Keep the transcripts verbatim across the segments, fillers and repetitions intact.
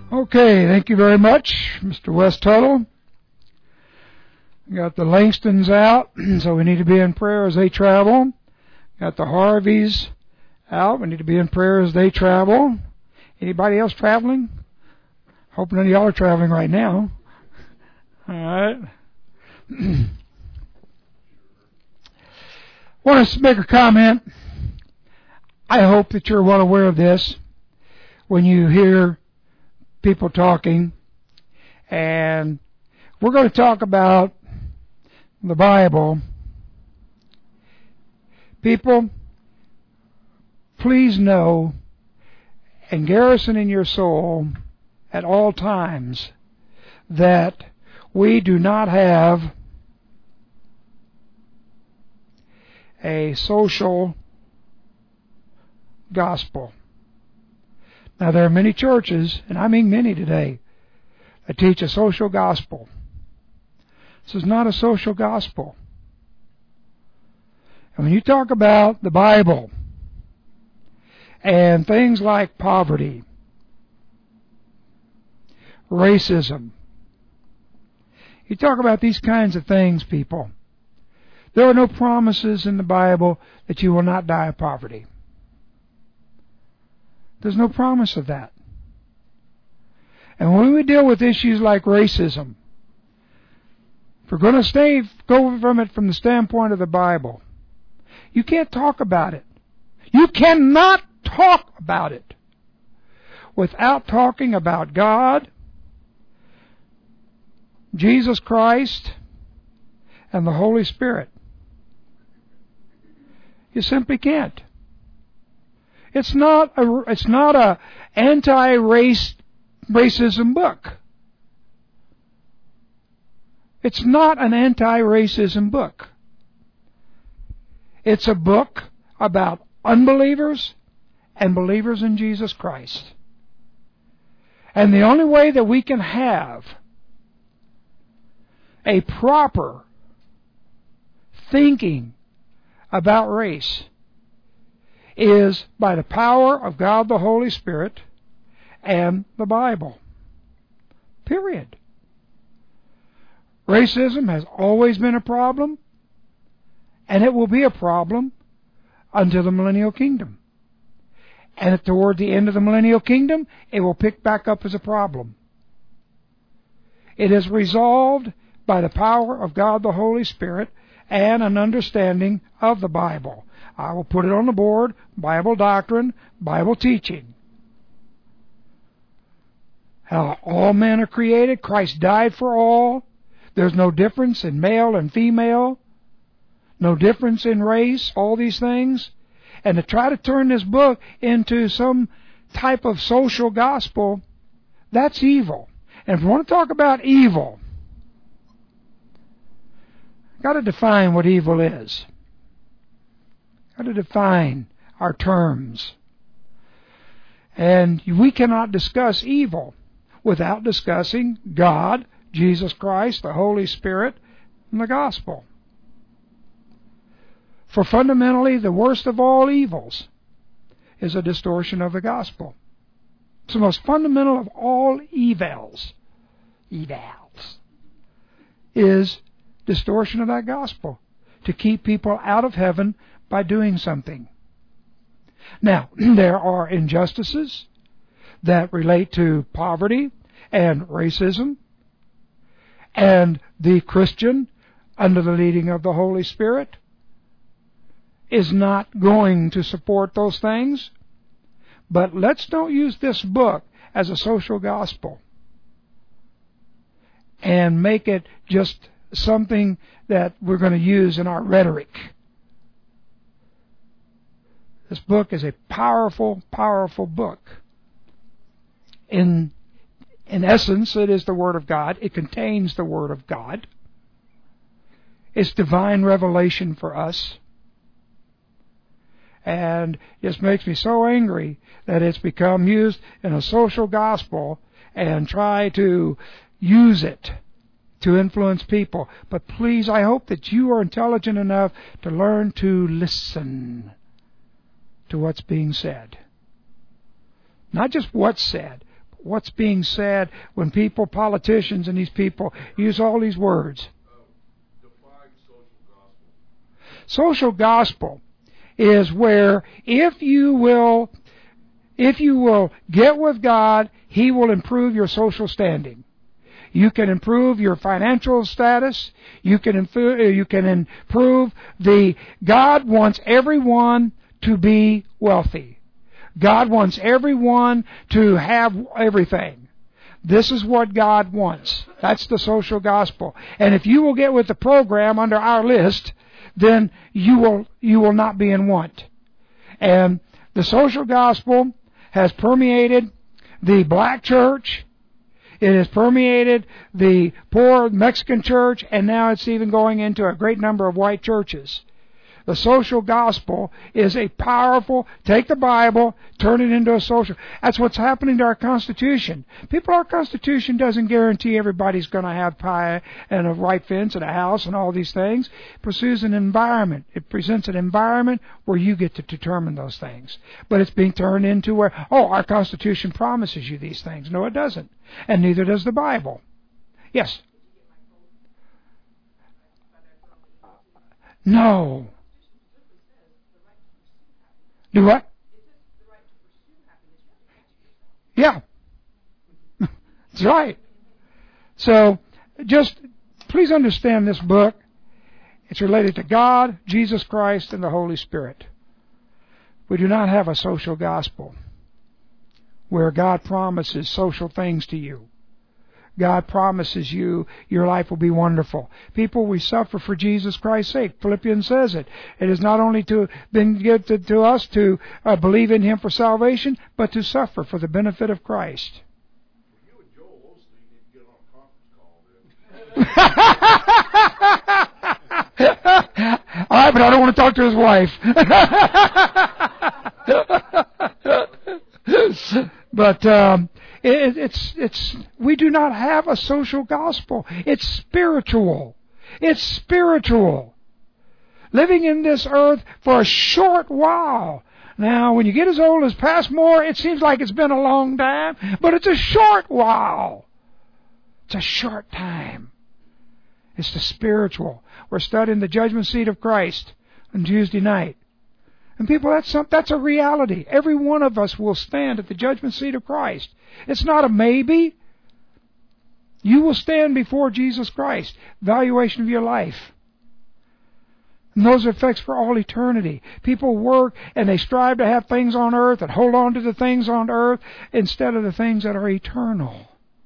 Okay, thank you very much, Mister West Tuttle. We got the Langstons out, so we need to be in prayer as they travel. Got the Harveys out. We need to be in prayer as they travel. Anybody else traveling? Hope none of y'all are traveling right now. All right. Want to make a comment. I hope that you're well aware of this when you hear people talking. And we're going to talk about the Bible. People, please know and garrison in your soul at all times that we do not have a social gospel. Now, there are many churches, and I mean many today, that teach a social gospel. This is not a social gospel. And when you talk about the Bible and things like poverty, racism, you talk about these kinds of things, people, there are no promises in the Bible that you will not die of poverty. There's no promise of that. And when we deal with issues like racism, if we're going to stay, go from it from the standpoint of the Bible, you can't talk about it. You cannot talk about it without talking about God, Jesus Christ, and the Holy Spirit. You simply can't. It's not a, it's not a anti-race racism book. It's not an anti-racism book. It's a book about unbelievers and believers in Jesus Christ. And the only way that we can have a proper thinking about race is by the power of God the Holy Spirit and the Bible. Period. Racism has always been a problem, and it will be a problem until the millennial kingdom. And toward the end of the millennial kingdom, it will pick back up as a problem. It is resolved by the power of God the Holy Spirit and an understanding of the Bible. I will put it on the board, Bible doctrine, Bible teaching. How all men are created, Christ died for all. There's no difference in male and female, no difference in race, all these things. And to try to turn this book into some type of social gospel, that's evil. And if we want to talk about evil, got to define what evil is. Got to define our terms. And we cannot discuss evil without discussing God, Jesus Christ, the Holy Spirit, and the gospel. For fundamentally, the worst of all evils is a distortion of the gospel. It's the most fundamental of all evils. Evils. Is distortion of that gospel, to keep people out of heaven by doing something. Now, there are injustices that relate to poverty and racism, and the Christian, under the leading of the Holy Spirit, is not going to support those things. But let's don't use this book as a social gospel and make it just something that we're going to use in our rhetoric. This book is a powerful, powerful book. In, in essence, it is the Word of God. It contains the Word of God. It's divine revelation for us. And it just makes me so angry that it's become used in a social gospel and try to use it to influence people. But please, I hope that you are intelligent enough to learn to listen to what's being said. Not just what's said, but what's being said when people, politicians and these people, use all these words. Uh, define social gospel. Social gospel is where if you will, if you will get with God, He will improve your social standing. You can improve your financial status. You can improve, you can improve the, God wants everyone to be wealthy. God wants everyone to have everything. This is what God wants. That's the social gospel. And if you will get with the program under our list, then you will, you will not be in want. And the social gospel has permeated the black church. It has permeated the poor Mexican church, and now it's even going into a great number of white churches. The social gospel is a powerful, take the Bible, turn it into a social. That's what's happening to our Constitution. People, our Constitution doesn't guarantee everybody's going to have pie and a white fence and a house and all these things. It pursues an environment. It presents an environment where you get to determine those things. But it's being turned into where, oh, our Constitution promises you these things. No, it doesn't. And neither does the Bible. Yes? No. Do what? Yeah. That's right. So, just please understand this book. It's related to God, Jesus Christ, and the Holy Spirit. We do not have a social gospel where God promises social things to you. God promises you your life will be wonderful. People, we suffer for Jesus Christ's sake. Philippians says it. It is not only to been given to us to uh, believe in Him for salvation, but to suffer for the benefit of Christ. You and Joel Osteen need to get on a conference call, man. All right, but I don't want to talk to his wife. But um, it, it's it's we do not have a social gospel. It's spiritual. It's spiritual. Living in this earth for a short while. Now, when you get as old as Passmore, it seems like it's been a long time, but it's a short while. It's a short time. It's the spiritual. We're studying the judgment seat of Christ on Tuesday night. And people, that's some, that's a reality. Every one of us will stand at the judgment seat of Christ. It's not a maybe. You will stand before Jesus Christ. Evaluation of your life. And those are effects for all eternity. People work and they strive to have things on earth and hold on to the things on earth instead of the things that are eternal.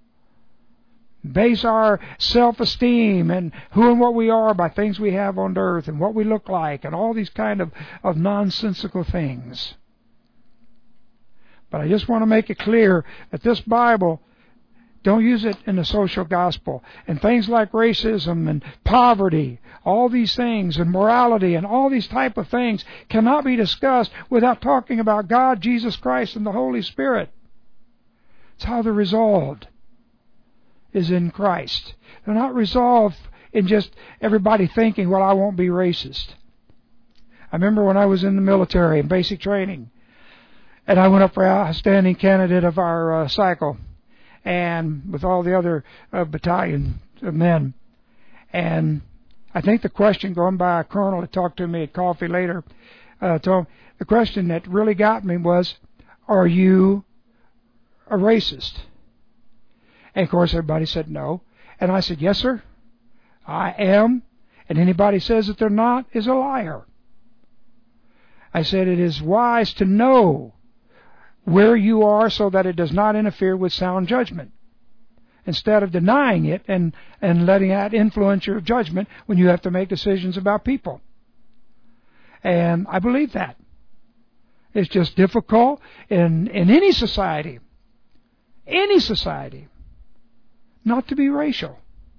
Base our self-esteem and who and what we are by things we have on earth and what we look like and all these kind of, of nonsensical things. But I just want to make it clear that this Bible, don't use it in the social gospel. And things like racism and poverty, all these things, and morality and all these type of things cannot be discussed without talking about God, Jesus Christ, and the Holy Spirit. It's how they're resolved. Is in Christ. They're not resolved in just everybody thinking, well, I won't be racist. I remember when I was in the military in basic training, and I went up for outstanding candidate of our uh, cycle, and with all the other uh, battalion of men. And I think the question, going by a colonel that talked to me at coffee later, uh, told, the question that really got me was, are you a racist? And of course everybody said no. And I said, yes, sir, I am. And anybody says that they're not is a liar. I said, it is wise to know where you are so that it does not interfere with sound judgment. Instead of denying it and, and letting that influence your judgment when you have to make decisions about people. And I believe that. It's just difficult in, in any society. Any society. Not to be racial.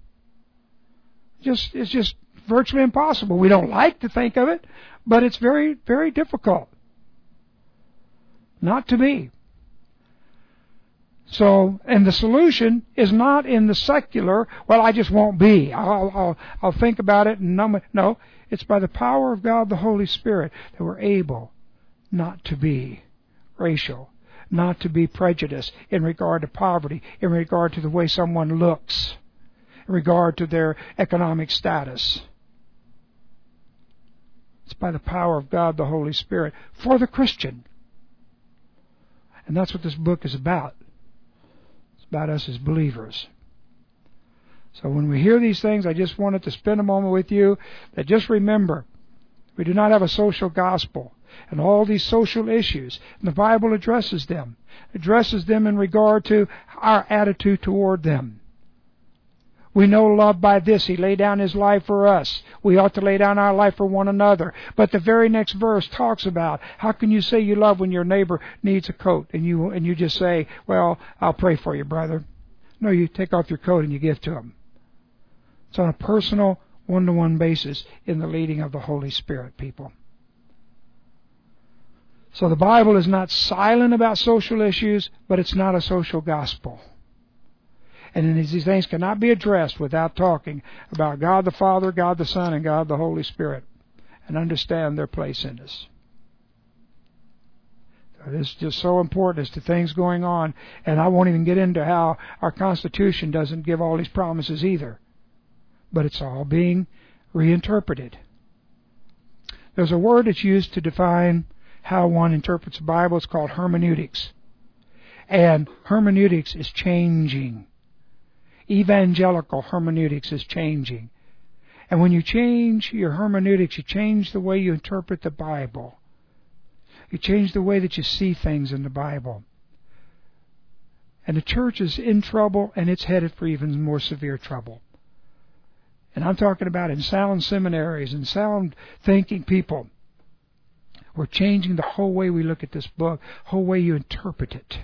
Just it's just virtually impossible. We don't like to think of it, but it's very, very difficult not to be. So, and the solution is not in the secular, well, I just won't be. I'll, I'll, I'll think about it and numb it. No, it's by the power of God, the Holy Spirit, that we're able not to be racial. not to be prejudiced in regard to poverty, in regard to the way someone looks, in regard to their economic status. It's by the power of God, the Holy Spirit, for the Christian. And that's what this book is about. It's about us as believers. So when we hear these things, I just wanted to spend a moment with you that just remember, we do not have a social gospel. And all these social issues, and the Bible addresses them. Addresses them in regard to our attitude toward them. We know love by this. He laid down His life for us. We ought to lay down our life for one another. But the very next verse talks about, how can you say you love when your neighbor needs a coat? And you and you just say, well, I'll pray for you, brother. No, you take off your coat and you give to him. It's on a personal, one-to-one basis in the leading of the Holy Spirit, people. So the Bible is not silent about social issues, but it's not a social gospel. And these things cannot be addressed without talking about God the Father, God the Son, and God the Holy Spirit, and understand their place in us. It is just so important as to things going on, and I won't even get into how our Constitution doesn't give all these promises either. But it's all being reinterpreted. There's a word that's used to define how one interprets the Bible. It's called hermeneutics. And hermeneutics is changing. Evangelical hermeneutics is changing. And when you change your hermeneutics, you change the way you interpret the Bible. You change the way that you see things in the Bible. And the church is in trouble, and it's headed for even more severe trouble. And I'm talking about in sound seminaries and sound thinking people. We're changing the whole way we look at this book, whole way you interpret it.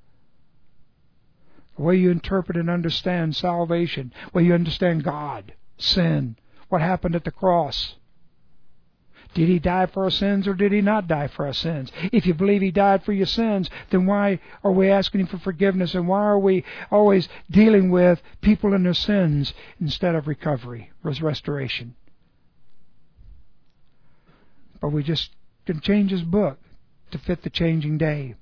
The way you interpret and understand salvation, the way you understand God, sin, what happened at the cross. Did He die for our sins or did He not die for our sins? If you believe He died for your sins, then why are we asking Him for forgiveness, and why are we always dealing with people and their sins instead of recovery, restoration? But we just can change His book to fit the changing day.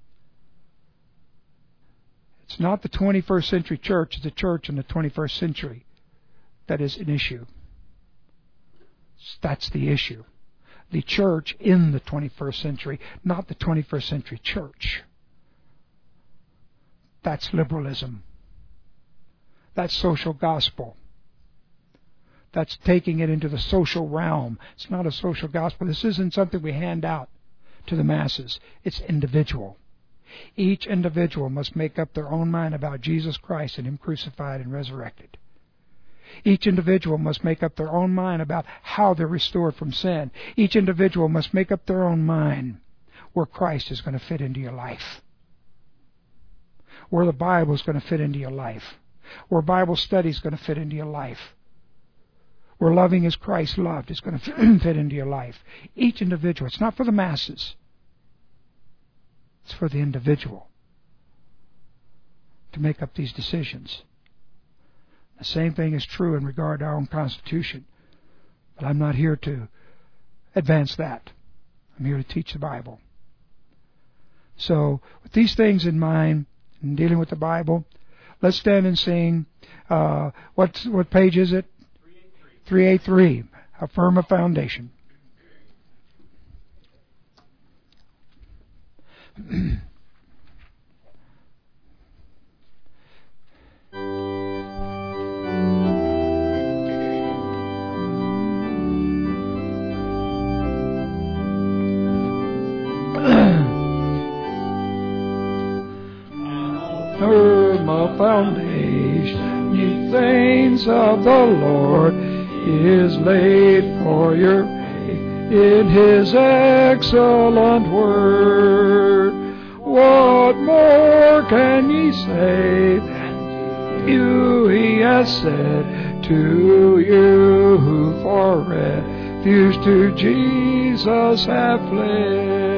It's not the twenty-first century church, it's the church in the twenty-first century that is an issue. That's the issue. The church in the twenty-first century, not the twenty-first century church. That's liberalism. That's social gospel. That's taking it into the social realm. It's not a social gospel. This isn't something we hand out to the masses. It's individual. Each individual must make up their own mind about Jesus Christ and Him crucified and resurrected. Each individual must make up their own mind about how they're restored from sin. Each individual must make up their own mind where Christ is going to fit into your life, where the Bible is going to fit into your life, where Bible study is going to fit into your life, where loving as Christ loved is going to fit into your life. Each individual. It's not for the masses. It's for the individual to make up these decisions. The same thing is true in regard to our own Constitution. But I'm not here to advance that. I'm here to teach the Bible. So, with these things in mind, in dealing with the Bible, let's stand and sing. Uh, what, what page is it? three eighty-three. A firm foundation. Firm a foundation, ye saints of the Lord, is laid for your faith in His excellent word. What more can ye say than you He has said to you who for refuge to Jesus have fled?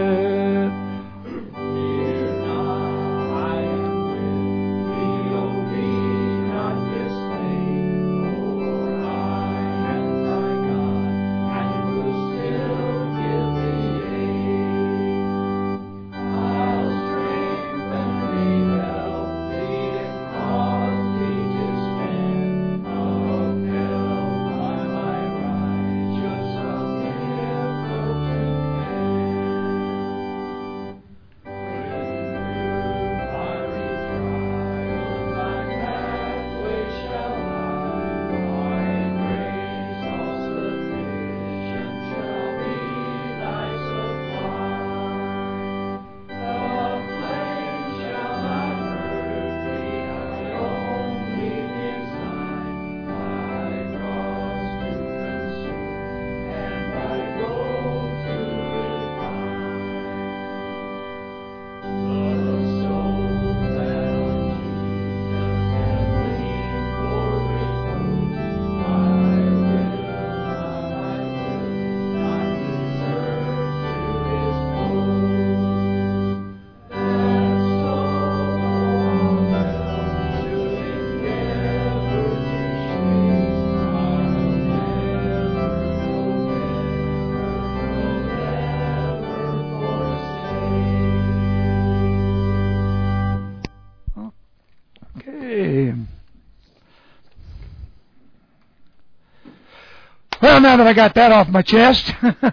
now that I got that off my chest.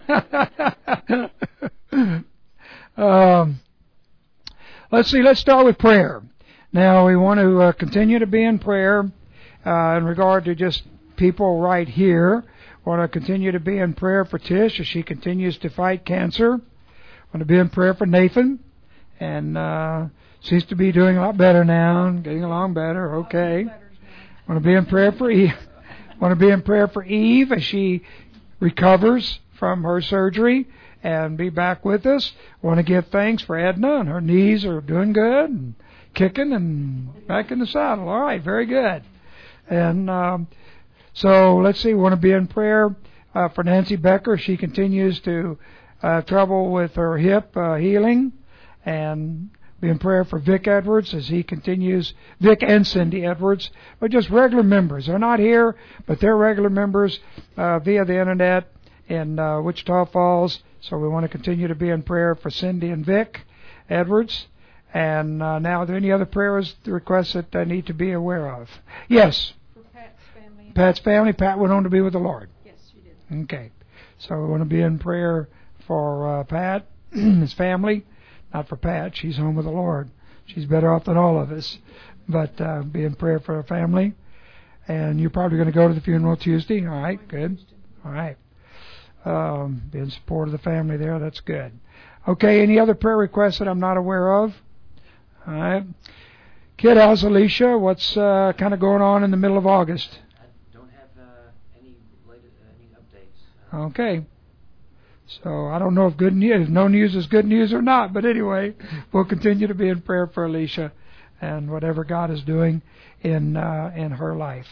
um, let's see, let's start with prayer. Now, we want to uh, continue to be in prayer uh, in regard to just people right here. We want to continue to be in prayer for Tish as she continues to fight cancer. I want to be in prayer for Nathan, and uh, seems to be doing a lot better now, getting along better. Okay. I want to be in prayer for Eve. I want to be in prayer for Eve as she recovers from her surgery and be back with us. I want to give thanks for Edna, and her knees are doing good and kicking and back in the saddle. All right, very good. And um, so let's see. We want to be in prayer uh, for Nancy Becker. She continues to uh, trouble with her hip uh, healing, and be in prayer for Vic Edwards as he continues, Vic and Cindy Edwards, but just regular members. They're not here, but they're regular members uh, via the internet in uh, Wichita Falls. So we want to continue to be in prayer for Cindy and Vic Edwards. And uh, now, are there any other prayers, requests that I need to be aware of? Yes. For Pat's family. Pat's family. Pat went on to be with the Lord. Yes, you did. Okay. So we want to be in prayer for uh, Pat, his family. Not for Pat. She's home with the Lord. She's better off than all of us. But uh, be in prayer for her family. And you're probably going to go to the funeral Tuesday. All right, good. All right. Um, be in support of the family there. That's good. Okay, any other prayer requests that I'm not aware of? All right. Kid, how's Alicia? What's uh, kind of going on in the middle of August? I don't have uh, any latest, uh, any updates. Uh, Okay. So I don't know if good news, if no news is good news or not, but anyway, we'll continue to be in prayer for Alicia and whatever God is doing in uh, in her life.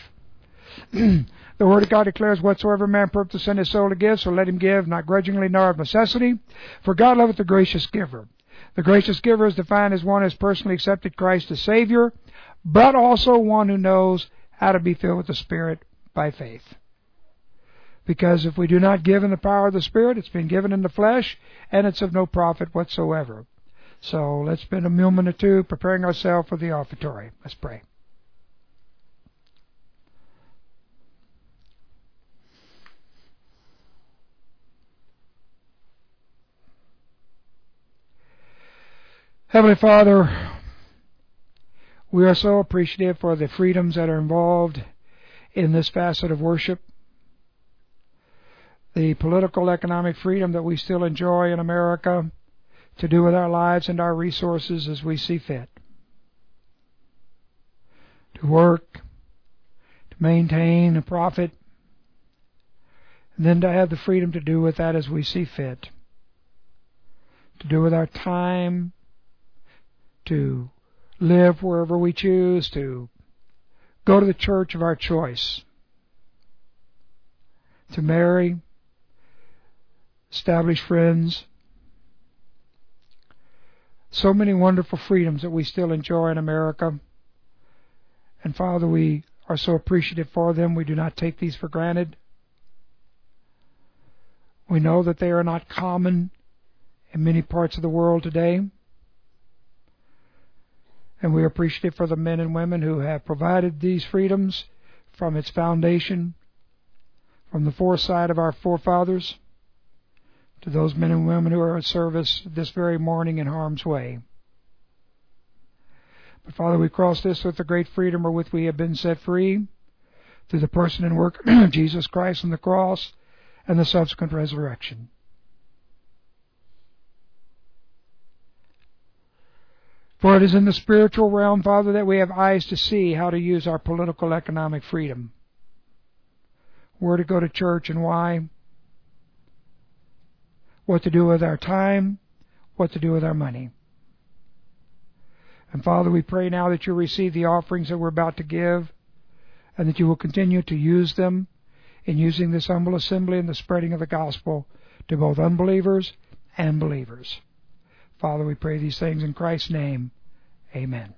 The Word of God declares, whatsoever man purpose to send his soul to give, so let him give, not grudgingly nor of necessity. For God loveth the gracious giver. The gracious giver is defined as one who has personally accepted Christ as Savior, but also one who knows how to be filled with the Spirit by faith. Because if we do not give in the power of the Spirit, it's been given in the flesh, and it's of no profit whatsoever. So let's spend a moment or two preparing ourselves for the offertory. Let's pray. Heavenly Father, we are so appreciative for the freedoms that are involved in this facet of worship. The political, economic freedom that we still enjoy in America to do with our lives and our resources as we see fit. To work, to maintain a profit, and then to have the freedom to do with that as we see fit. To do with our time, to live wherever we choose, to go to the church of our choice, to marry, establish friends. So many wonderful freedoms that we still enjoy in America. And Father, we are so appreciative for them. We do not take these for granted. We know that they are not common in many parts of the world today. And we are appreciative for the men and women who have provided these freedoms from its foundation, from the foresight of our forefathers, to those men and women who are at service this very morning in harm's way. But Father, we cross this with the great freedom wherewith we have been set free through the person and work of Jesus Christ on the cross and the subsequent resurrection. For it is in the spiritual realm, Father, that we have eyes to see how to use our political, economic freedom. Where to go to church and why. What to do with our time. What to do with our money. And Father, we pray now that you receive the offerings that we're about to give, and that you will continue to use them in using this humble assembly and the spreading of the gospel to both unbelievers and believers. Father, we pray these things in Christ's name. Amen.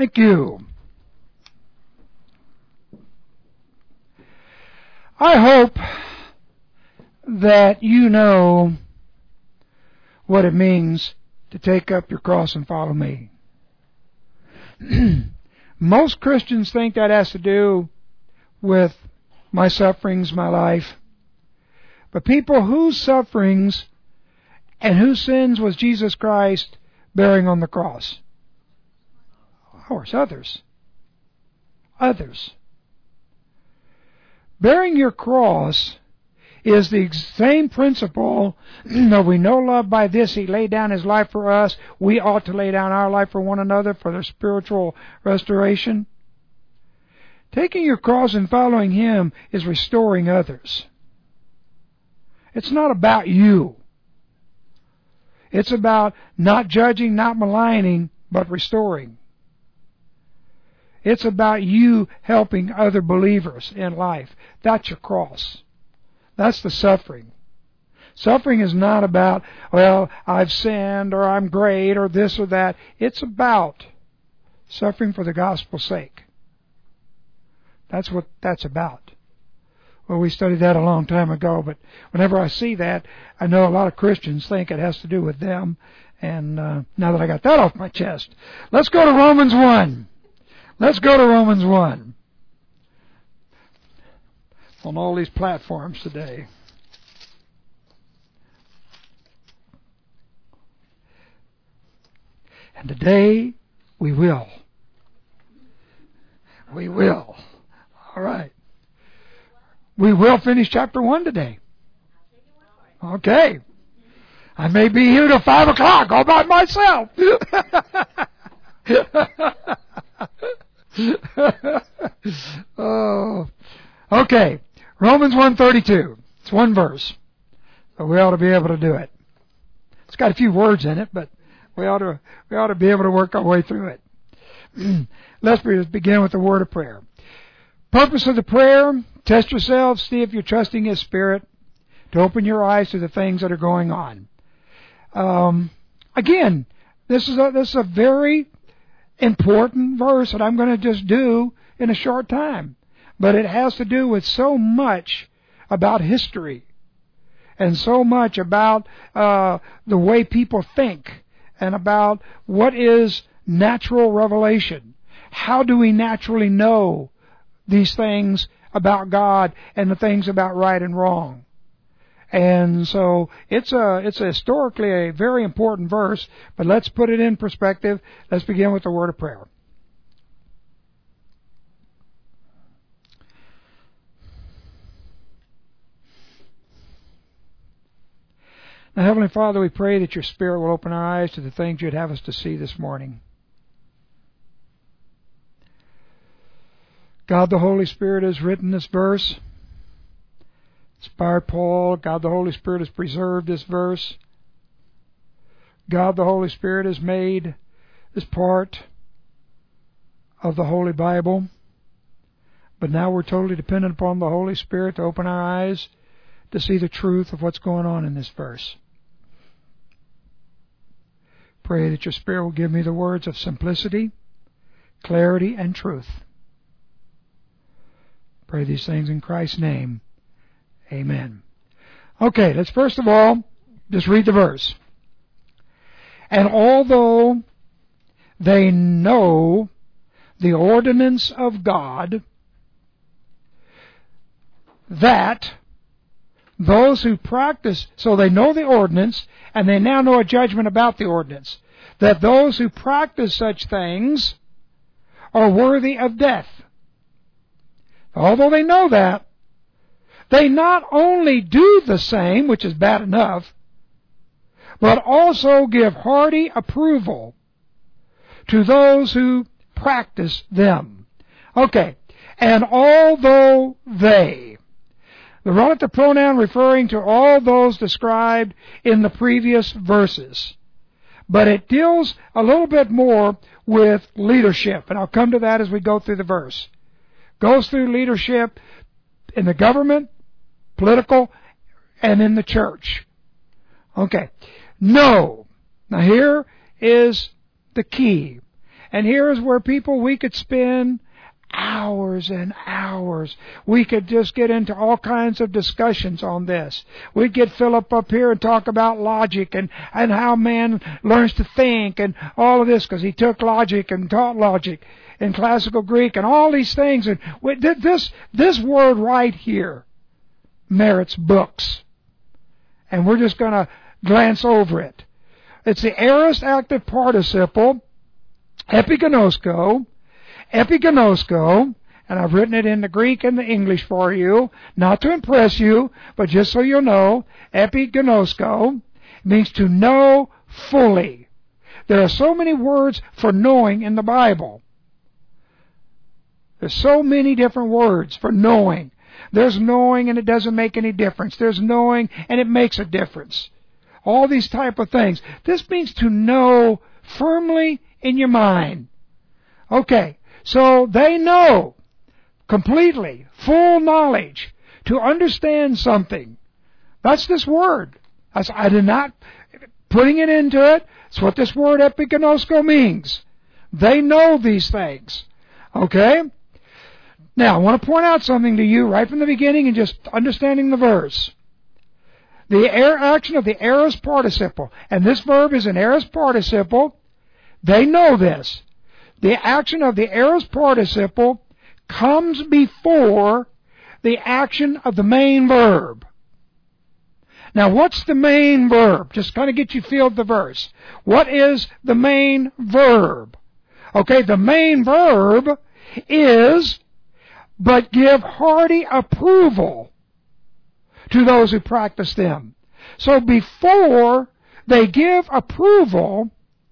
Thank you. I hope that you know what it means to take up your cross and follow me. Most Christians think that has to do with my sufferings, my life. But people whose sufferings and whose sins was Jesus Christ bearing on the cross? Of course, others. Others. Bearing your cross is the same principle that we know love by this. He laid down His life for us. We ought to lay down our life for one another for their spiritual restoration. Taking your cross and following Him is restoring others. It's not about you. It's about not judging, not maligning, but restoring. It's about you helping other believers in life. That's your cross. That's the suffering. Suffering is not about, well, I've sinned or I'm great or this or that. It's about suffering for the gospel's sake. That's what that's about. Well, we studied that a long time ago, but whenever I see that, I know a lot of Christians think it has to do with them. And uh, now that I got that off my chest, let's go to Romans one. Let's go to Romans one. On all these platforms today. And today, we will. We will. All right. We will finish chapter one today. Okay. I may be here till five o'clock all by myself. Oh. Okay. Romans one thirty-two. It's one verse. So we ought to be able to do it. It's got a few words in it, but we ought to we ought to be able to work our way through it. Let's begin with the word of prayer. Purpose of the prayer, test yourselves, see if you're trusting His Spirit to open your eyes to the things that are going on. Um, again, this is a, this is a very important verse that I'm going to just do in a short time. But it has to do with so much about history and so much about uh, the way people think and about what is natural revelation. How do we naturally know these things about God and the things about right and wrong? And so it's a it's a historically a very important verse, but let's put it in perspective. Let's begin with the word of prayer. Now, Heavenly Father, we pray that Your Spirit will open our eyes to the things You'd have us to see this morning. God the Holy Spirit has written this verse. Inspired Paul. God the Holy Spirit has preserved this verse. God the Holy Spirit has made this part of the Holy Bible. But now we're totally dependent upon the Holy Spirit to open our eyes to see the truth of what's going on in this verse. Pray that Your Spirit will give me the words of simplicity, clarity, and truth. Pray these things in Christ's name. Amen. Okay, let's first of all just read the verse. And although they know the ordinance of God, that those who practice, so they know the ordinance, and they now know a judgment about the ordinance, that those who practice such things are worthy of death. Although they know that, they not only do the same, which is bad enough, but also give hearty approval to those who practice them. Okay, and although they, the relative pronoun referring to all those described in the previous verses, but it deals a little bit more with leadership, and I'll come to that as we go through the verse. Goes through leadership in the government, political, and in the church. Okay. No. Now here is the key. And here is where people, we could spend hours and hours. We could just get into all kinds of discussions on this. We'd get Philip up here and talk about logic and, and how man learns to think and all of this, because he took logic and taught logic in classical Greek and all these things. And this, this word right here merits books. And we're just going to glance over it. It's the aorist active participle, epiginosko, epiginosko, and I've written it in the Greek and the English for you, not to impress you, but just so you'll know. Epiginosko means to know fully. There are so many words for knowing in the Bible. There's so many different words for knowing. There's knowing and it doesn't make any difference. There's knowing and it makes a difference. All these type of things. This means to know firmly in your mind. Okay, so they know completely, full knowledge, to understand something. That's this word. That's, I did not, putting it into it, it's what this word epiginosko means. They know these things. Okay? Now, I want to point out something to you right from the beginning and just understanding the verse. The air action of the aorist participle, and this verb is an aorist participle. They know this. The action of the aorist participle comes before the action of the main verb. Now, what's the main verb? Just kind of get you feel the verse. What is the main verb? Okay, the main verb is, but give hearty approval to those who practice them. So before they give approval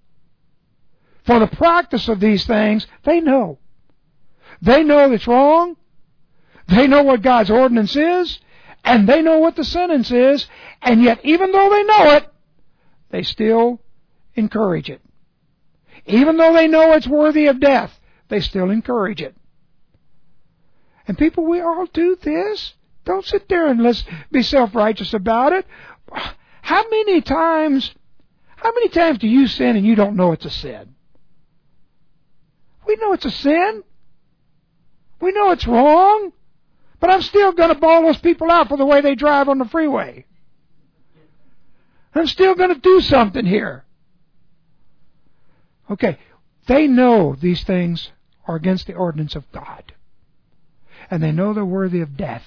for the practice of these things, they know. They know it's wrong. They know what God's ordinance is. And they know what the sentence is. And yet, even though they know it, they still encourage it. Even though they know it's worthy of death, they still encourage it. And people, we all do this. Don't sit there and let's be self-righteous about it. How many times, how many times do you sin and you don't know it's a sin? We know it's a sin. We know it's wrong. But I'm still going to bawl those people out for the way they drive on the freeway. I'm still going to do something here. Okay, they know these things are against the ordinance of God. And they know they're worthy of death.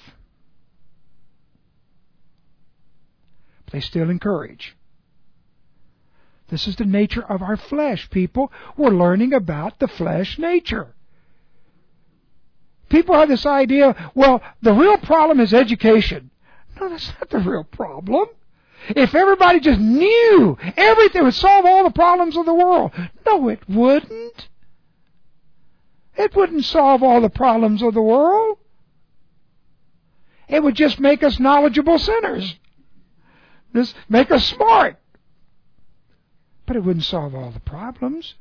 But they still encourage. This is the nature of our flesh, people. We're learning about the flesh nature. People have this idea, well, the real problem is education. No, that's not the real problem. If everybody just knew everything, it would solve all the problems of the world. No, it wouldn't. It wouldn't solve all the problems of the world. It would just make us knowledgeable sinners. Just make us smart. But it wouldn't solve all the problems.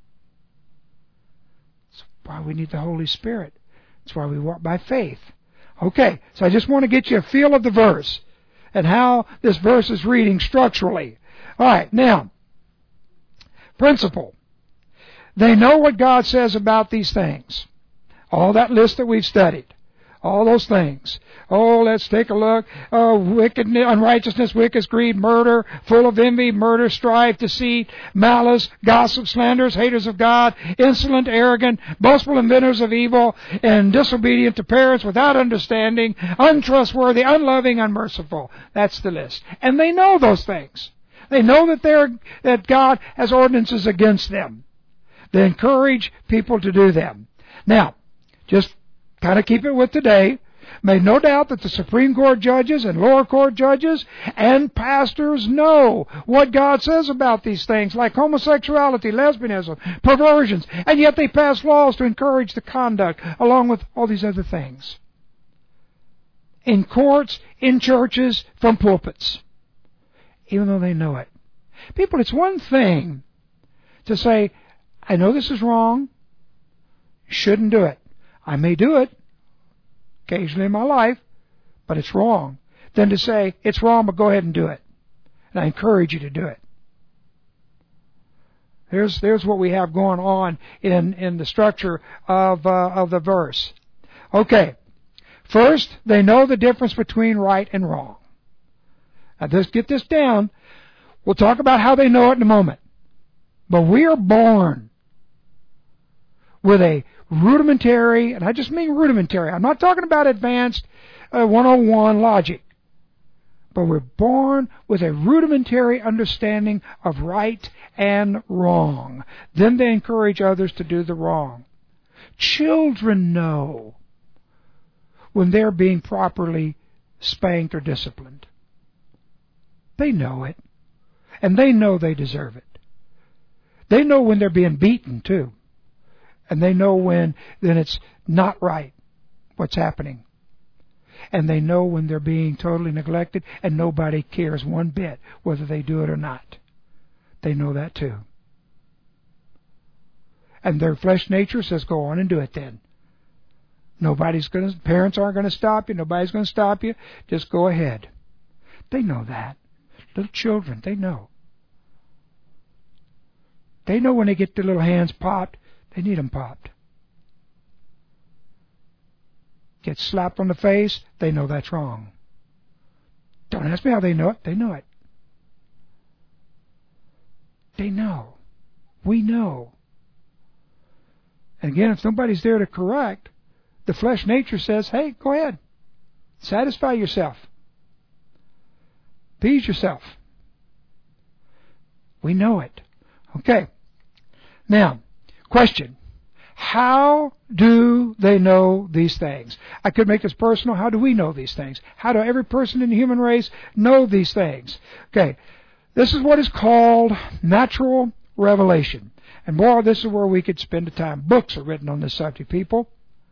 That's why we need the Holy Spirit. That's why we walk by faith. Okay, so I just want to get you a feel of the verse and how this verse is reading structurally. All right, now, principle. They know what God says about these things. All that list that we've studied. All those things. Oh, let's take a look. Oh, wickedness, unrighteousness, wickedness, greed, murder, full of envy, murder, strife, deceit, malice, gossip, slanders, haters of God, insolent, arrogant, boastful, inventors of evil, and disobedient to parents, without understanding, untrustworthy, unloving, unmerciful. That's the list. And they know those things. They know that they're, that God has ordinances against them. They encourage people to do them. Now, just kind of keep it with today. Made no doubt that the Supreme Court judges and lower court judges and pastors know what God says about these things, like homosexuality, lesbianism, perversions, and yet they pass laws to encourage the conduct, along with all these other things. In courts, in churches, from pulpits. Even though they know it. People, it's one thing to say, I know this is wrong, shouldn't do it. I may do it occasionally in my life, but it's wrong. Than to say, it's wrong, but go ahead and do it. And I encourage you to do it. There's there's what we have going on in, in the structure of uh, of the verse. Okay. First, they know the difference between right and wrong. Now, just get this down. We'll talk about how they know it in a moment. But we are born with a rudimentary, and I just mean rudimentary. I'm not talking about advanced uh, one oh one logic. But we're born with a rudimentary understanding of right and wrong. Then they encourage others to do the wrong. Children know when they're being properly spanked or disciplined. They know it. And they know they deserve it. They know when they're being beaten, too. And they know when then it's not right what's happening. And they know when they're being totally neglected, and nobody cares one bit whether they do it or not. They know that too. And their flesh nature says, go on and do it then. Nobody's going to, parents aren't going to stop you. Nobody's going to stop you. Just go ahead. They know that. Little children, they know. They know when they get their little hands popped, they need them popped. Get slapped on the face, they know that's wrong. Don't ask me how they know it. They know it. They know. We know. And again, if nobody's there to correct, the flesh nature says, hey, go ahead. Satisfy yourself. Appease yourself. We know it. Okay. Now, question. How do they know these things? I could make this personal. How do we know these things? How do every person in the human race know these things? Okay. This is what is called natural revelation. And boy, this is where we could spend the time. Books are written on this subject, people.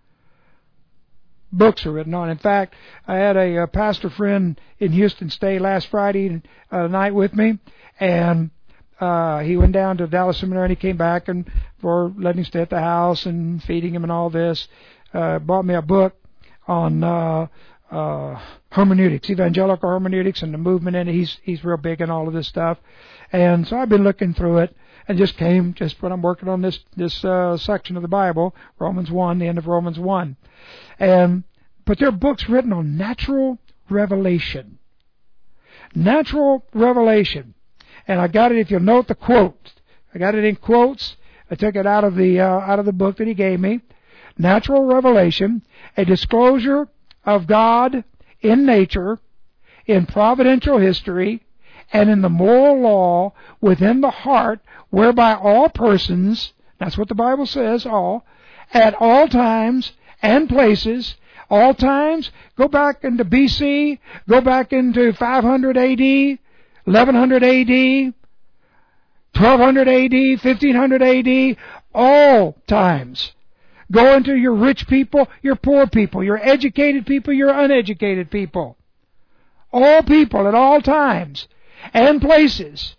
Books are written on. In fact, I had a, a pastor friend in Houston stay last Friday uh, night with me, and uh, he went down to Dallas Seminary and he came back and for letting him stay at the house and feeding him and all this, uh, bought me a book on uh, uh, hermeneutics, evangelical hermeneutics and the movement in it. He's he's real big in all of this stuff, and so I've been looking through it. And just came just when I'm working on this this uh, section of the Bible, Romans one, the end of Romans one, and but there are books written on natural revelation, natural revelation, and I got it. If you'll note the quote, I got it in quotes. I took it out of the uh, out of the book that he gave me. Natural revelation, a disclosure of God in nature, in providential history, and in the moral law within the heart, whereby all persons, that's what the Bible says, all, at all times and places, all times, go back into B C, go back into five hundred A D, eleven hundred A D, twelve hundred A D, fifteen hundred A D, all times. Go into your rich people, your poor people, your educated people, your uneducated people. All people at all times and places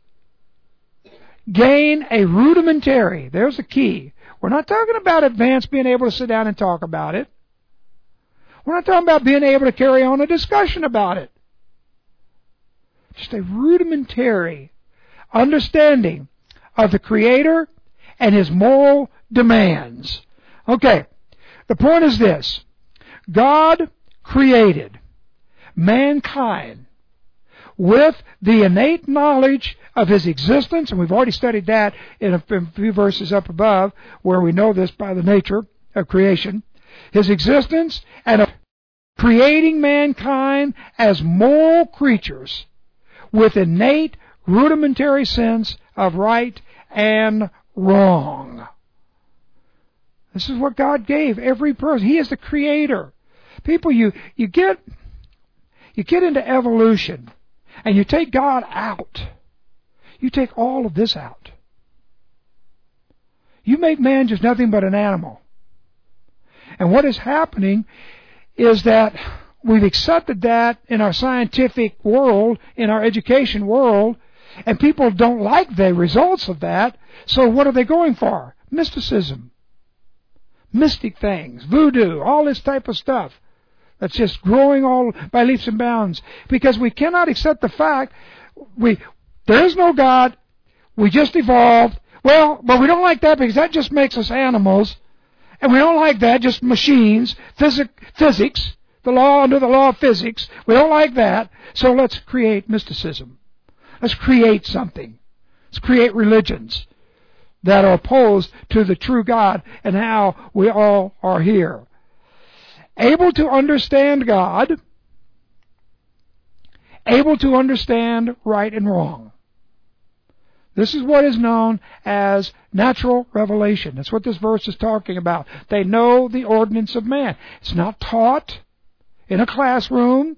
gain a rudimentary, there's the key. We're not talking about advanced being able to sit down and talk about it. We're not talking about being able to carry on a discussion about it. Just a rudimentary understanding of the Creator and His moral demands. Okay, the point is this. God created mankind with the innate knowledge of His existence, and we've already studied that in a few verses up above, where we know this by the nature of creation, His existence, and of creating mankind as moral creatures with innate, rudimentary sense of right and wrong. This is what God gave every person. He is the Creator. People, you, you get you get into evolution, and you take God out. You take all of this out. You make man just nothing but an animal. And what is happening is that we've accepted that in our scientific world, in our education world, and people don't like the results of that. So what are they going for? Mysticism. Mystic things. Voodoo. All this type of stuff. That's just growing all by leaps and bounds. Because we cannot accept the fact we there is no God. We just evolved. Well, but we don't like that because that just makes us animals. And we don't like that, just machines, physic, physics, the law under the law of physics. We don't like that. So let's create mysticism. Let's create something. Let's create religions that are opposed to the true God and how we all are here. Able to understand God, able to understand right and wrong. This is what is known as natural revelation. That's what this verse is talking about. They know the ordinance of man. It's not taught in a classroom.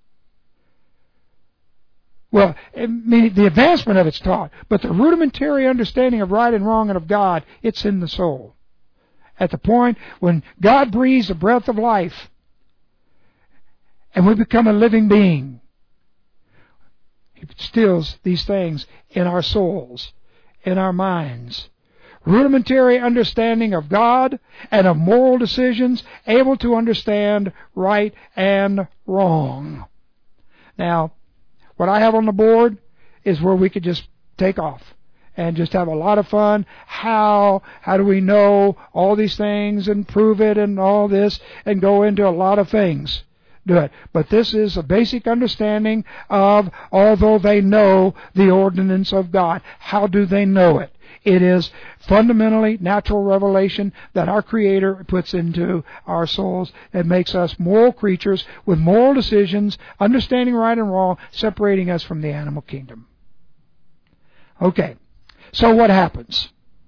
Well, I mean, the advancement of it's taught, but the rudimentary understanding of right and wrong and of God, it's in the soul. At the point when God breathes the breath of life and we become a living being, He instills these things in our souls, in our minds. Rudimentary understanding of God and of moral decisions, able to understand right and wrong. Now, what I have on the board is where we could just take off and just have a lot of fun. How, how do we know all these things and prove it and all this and go into a lot of things. Do it. But this is a basic understanding of, although they know the ordinance of God, how do they know it? It is fundamentally natural revelation that our Creator puts into our souls and makes us moral creatures with moral decisions, understanding right and wrong, separating us from the animal kingdom. Okay, so what happens?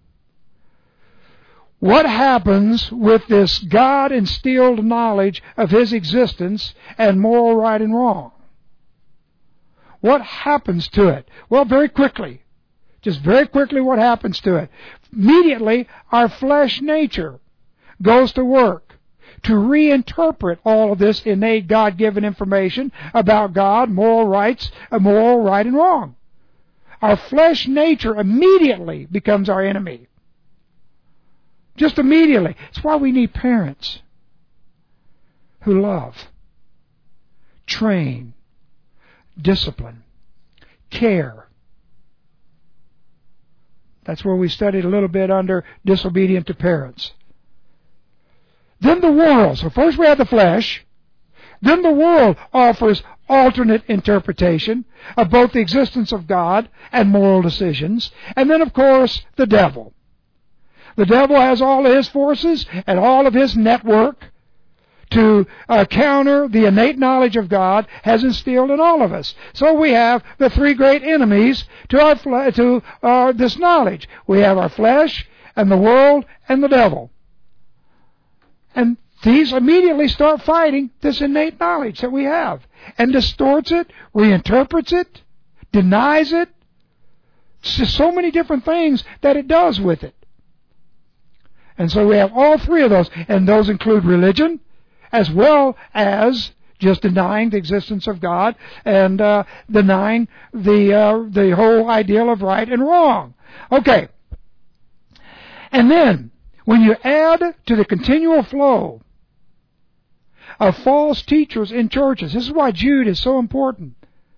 What happens with this God-instilled knowledge of His existence and moral right and wrong? What happens to it? Well, very quickly. Just very quickly what happens to it. Immediately, our flesh nature goes to work to reinterpret all of this innate God-given information about God, moral rights, moral right and wrong. Our flesh nature immediately becomes our enemy. Just immediately. It's why we need parents who love, train, discipline, care. That's where we studied a little bit under disobedient to parents. Then the world. So first we have the flesh. Then the world offers alternate interpretation of both the existence of God and moral decisions. And then, of course, the devil. The devil has all of his forces and all of his network to uh, counter the innate knowledge of God has instilled in all of us. So we have the three great enemies to our fle- to uh, this knowledge. We have our flesh and the world and the devil. And these immediately start fighting this innate knowledge that we have and distorts it, reinterprets it, denies it. It's just so many different things that it does with it. And so we have all three of those, and those include religion, as well as just denying the existence of God and uh, denying the uh, the whole ideal of right and wrong. Okay. And then, when you add to the continual flow of false teachers in churches, this is why Jude is so important.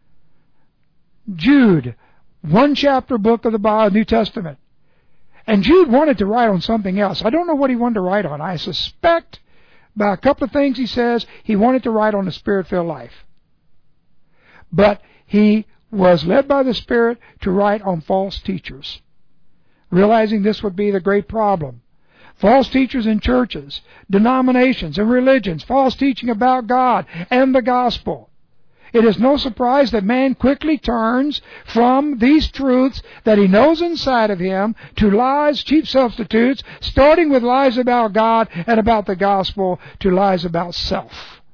Jude, one chapter book of the Bible, New Testament. And Jude wanted to write on something else. I don't know what he wanted to write on. I suspect by a couple of things he says, he wanted to write on the Spirit-filled life. But he was led by the Spirit to write on false teachers, realizing this would be the great problem. False teachers in churches, denominations and religions, false teaching about God and the gospel. It is no surprise that man quickly turns from these truths that he knows inside of him to lies, cheap substitutes, starting with lies about God and about the gospel to lies about self.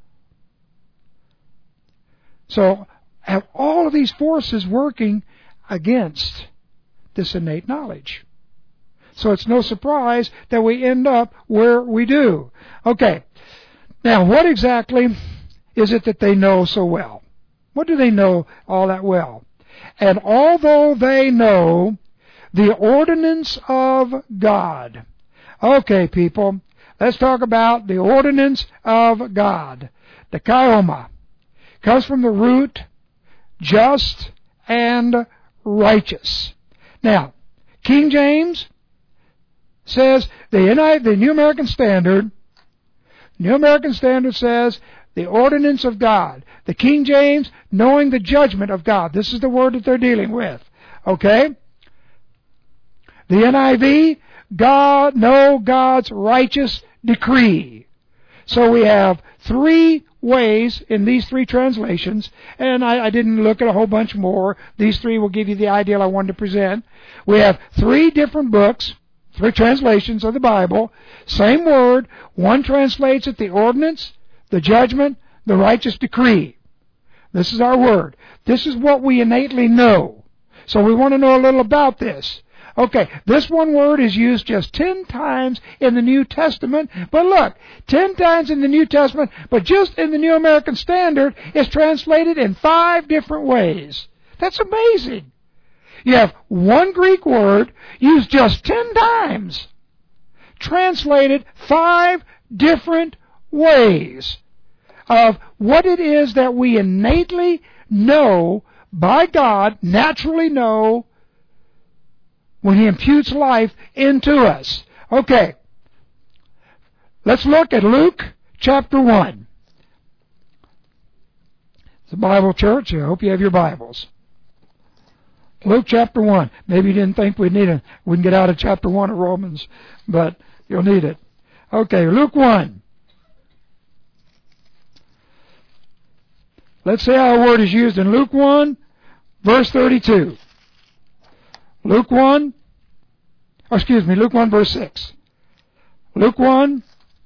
So, have all of these forces working against this innate knowledge. So it's no surprise that we end up where we do. Okay. Now, what exactly is it that they know so well? What do they know all that well? And although they know the ordinance of God. Okay, people, let's talk about the ordinance of God. The kaioma comes from the root just and righteous. Now, King James says, the, N I, the New American Standard, New American Standard says, the ordinance of God. The King James, knowing the judgment of God. This is the word that they're dealing with. Okay? The N I V, God, know God's righteous decree. So we have three ways in these three translations, and I, I didn't look at a whole bunch more. These three will give you the ideal I wanted to present. We have three different books, three translations of the Bible, same word. One translates it the ordinance, the judgment, the righteous decree. This is our word. This is what we innately know. So we want to know a little about this. Okay, this one word is used just ten times in the New Testament, but look, ten times in the New Testament, but just in the New American Standard, it's translated in five different ways. That's amazing. You have one Greek word used just ten times, translated five different ways of what it is that we innately know by God, naturally know, when He imputes life into us. Okay. Let's look at Luke chapter one. It's a Bible church. I hope you have your Bibles. Luke chapter one. Maybe you didn't think we'd need it. We can get out of chapter one of Romans, but you'll need it. Okay, Luke one. Let's see how a word is used in Luke one, verse thirty-two. Luke one, or excuse me, Luke one, verse six. Luke one,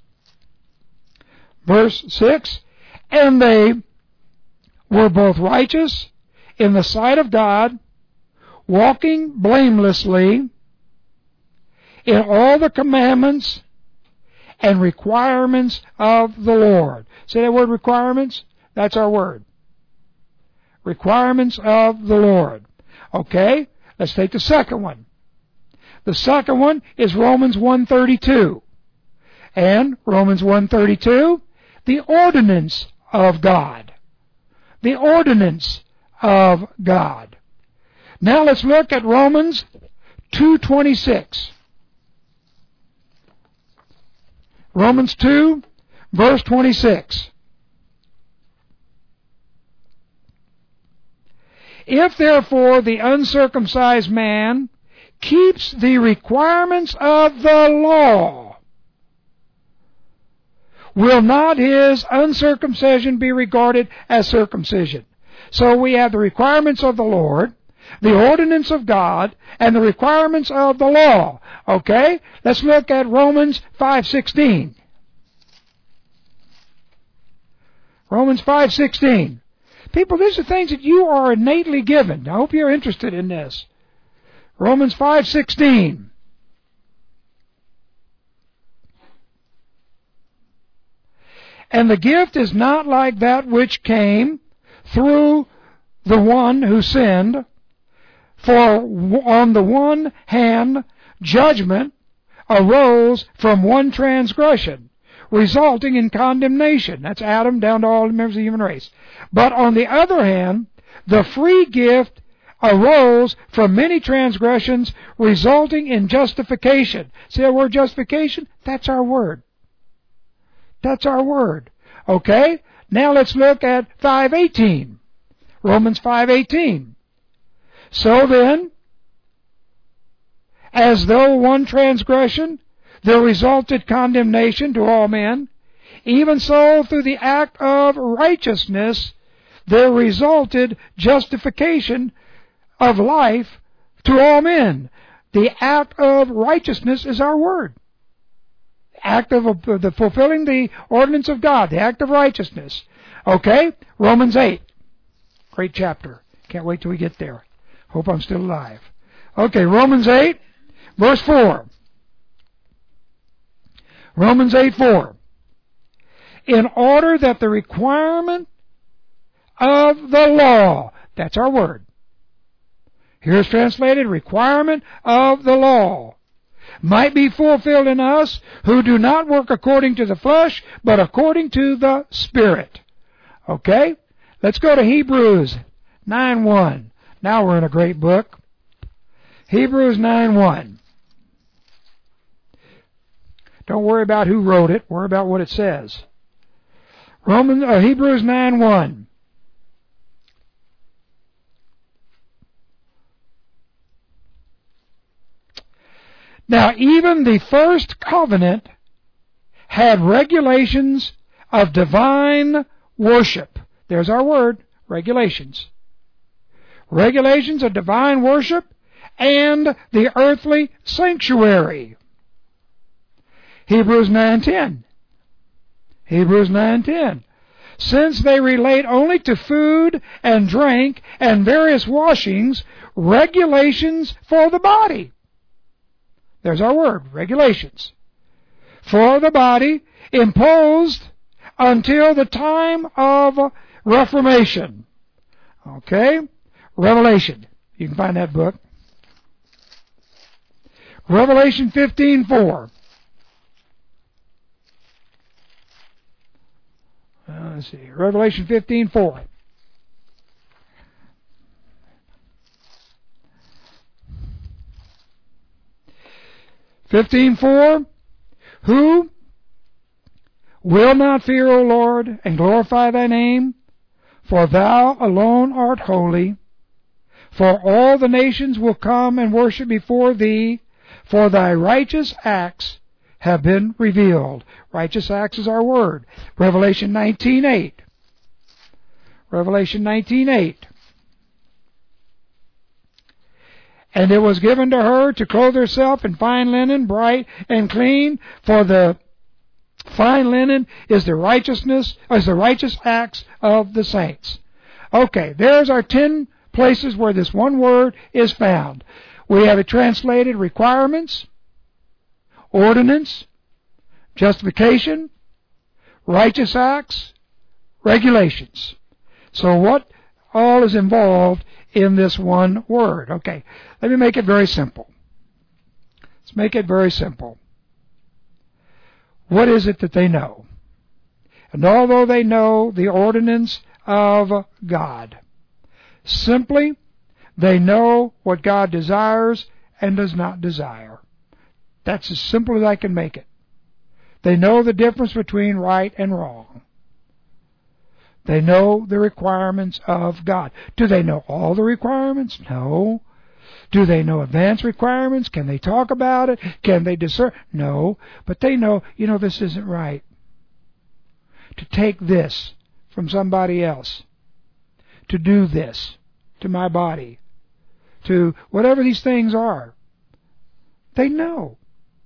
verse six. And they were both righteous in the sight of God, walking blamelessly in all the commandments and requirements of the Lord. Say that word, requirements? That's our word. Requirements of the Lord. Okay? Let's take the second one. The second one is Romans one thirty-two. And Romans one thirty-two, the ordinance of God. The ordinance of God. Now let's look at Romans two twenty-six. Romans two, verse twenty-six. If therefore the uncircumcised man keeps the requirements of the law, will not his uncircumcision be regarded as circumcision? So we have the requirements of the Lord, the ordinance of God, and the requirements of the law. Okay? Let's look at Romans five sixteen. Romans five sixteen. People, these are things that you are innately given. I hope you're interested in this. Romans five sixteen. And the gift is not like that which came through the one who sinned. For on the one hand, judgment arose from one transgression, resulting in condemnation. That's Adam down to all the members of the human race. But on the other hand, the free gift arose from many transgressions, resulting in justification. See that word justification? That's our word. That's our word. Okay? Now let's look at five eighteen. Romans five eighteen. So then, as though one transgression there resulted condemnation to all men, even so through the act of righteousness there resulted justification of life to all men. The act of righteousness is our word. Act of uh, the fulfilling the ordinance of God, the act of righteousness. Okay? Romans eight. Great chapter. Can't wait till we get there. Hope I'm still alive. Okay, Romans eight, verse four. Romans eight four. In order that the requirement of the law, that's our word. Here's translated, requirement of the law, might be fulfilled in us who do not work according to the flesh, but according to the Spirit. Okay? Let's go to Hebrews nine one. Now we're in a great book. Hebrews nine one. Don't worry about who wrote it. Worry about what it says. Roman, uh, Hebrews nine one. Now, even the first covenant had regulations of divine worship. There's our word, regulations. Regulations of divine worship and the earthly sanctuary. Hebrews nine ten. Hebrews nine ten. Since they relate only to food and drink and various washings, regulations for the body. There's our word, regulations. For the body, imposed until the time of Reformation. Okay? Revelation. You can find that book. Revelation fifteen four. Uh, let's see. Revelation fifteen four. fifteen four. Who will not fear, O Lord, and glorify thy name? For thou alone art holy. For all the nations will come and worship before thee, for thy righteous acts have been revealed. Righteous acts is our word. Revelation nineteen eight. Revelation nineteen eight. And it was given to her to clothe herself in fine linen, bright and clean, for the fine linen is the righteousness, is the righteous acts of the saints. Okay, there's our ten places where this one word is found. We have it translated requirements, ordinance, justification, righteous acts, regulations. So what all is involved in this one word? Okay, let me make it very simple. Let's make it very simple. What is it that they know? And although they know the ordinance of God, simply they know what God desires and does not desire. That's as simple as I can make it. They know the difference between right and wrong. They know the requirements of God. Do they know all the requirements? No. Do they know advanced requirements? Can they talk about it? Can they discern? No. But they know, you know, this isn't right. To take this from somebody else. To do this to my body. To whatever these things are. They know.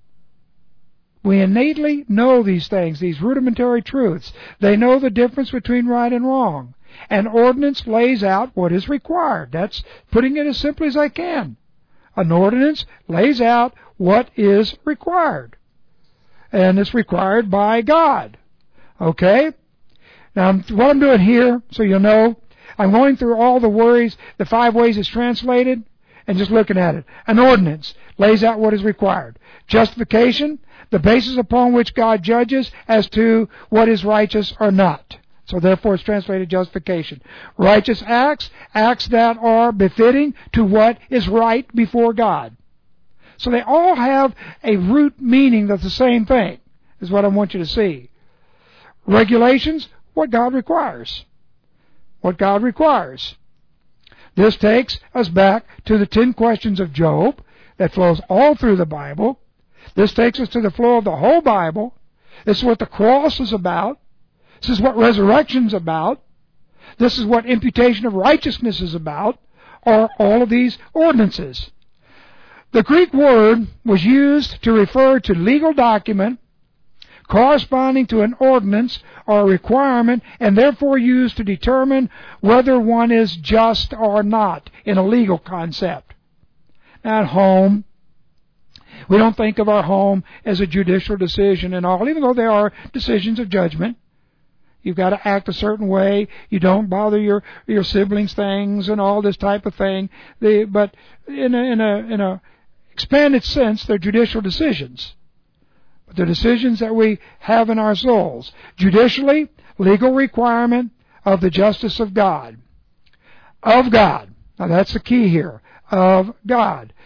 We innately know these things, these rudimentary truths. They know the difference between right and wrong. An ordinance lays out what is required. That's putting it as simply as I can. An ordinance lays out what is required. And it's required by God. Okay? Now, what I'm doing here, so you'll know, I'm going through all the worries, the five ways it's translated, and just looking at it. An ordinance lays out what is required. Justification, the basis upon which God judges as to what is righteous or not. So therefore it's translated justification. Righteous acts, acts that are befitting to what is right before God. So they all have a root meaning that's the same thing, is what I want you to see. Regulations, what God requires. What God requires. This takes us back to the ten questions of Job that flows all through the Bible. This takes us to the flow of the whole Bible. This is what the cross is about. This is what resurrection is about. This is what imputation of righteousness is about, are all of these ordinances. The Greek word was used to refer to legal document corresponding to an ordinance or a requirement, and therefore used to determine whether one is just or not in a legal concept. At home, we don't think of our home as a judicial decision and all, even though there are decisions of judgment. You've got to act a certain way. You don't bother your your siblings' things and all this type of thing. They, but in a, in a in a expanded sense, they're judicial decisions. But they're decisions that we have in our souls. Judicially, legal requirement of the justice of God. Of God. Now that's the key here. Of God.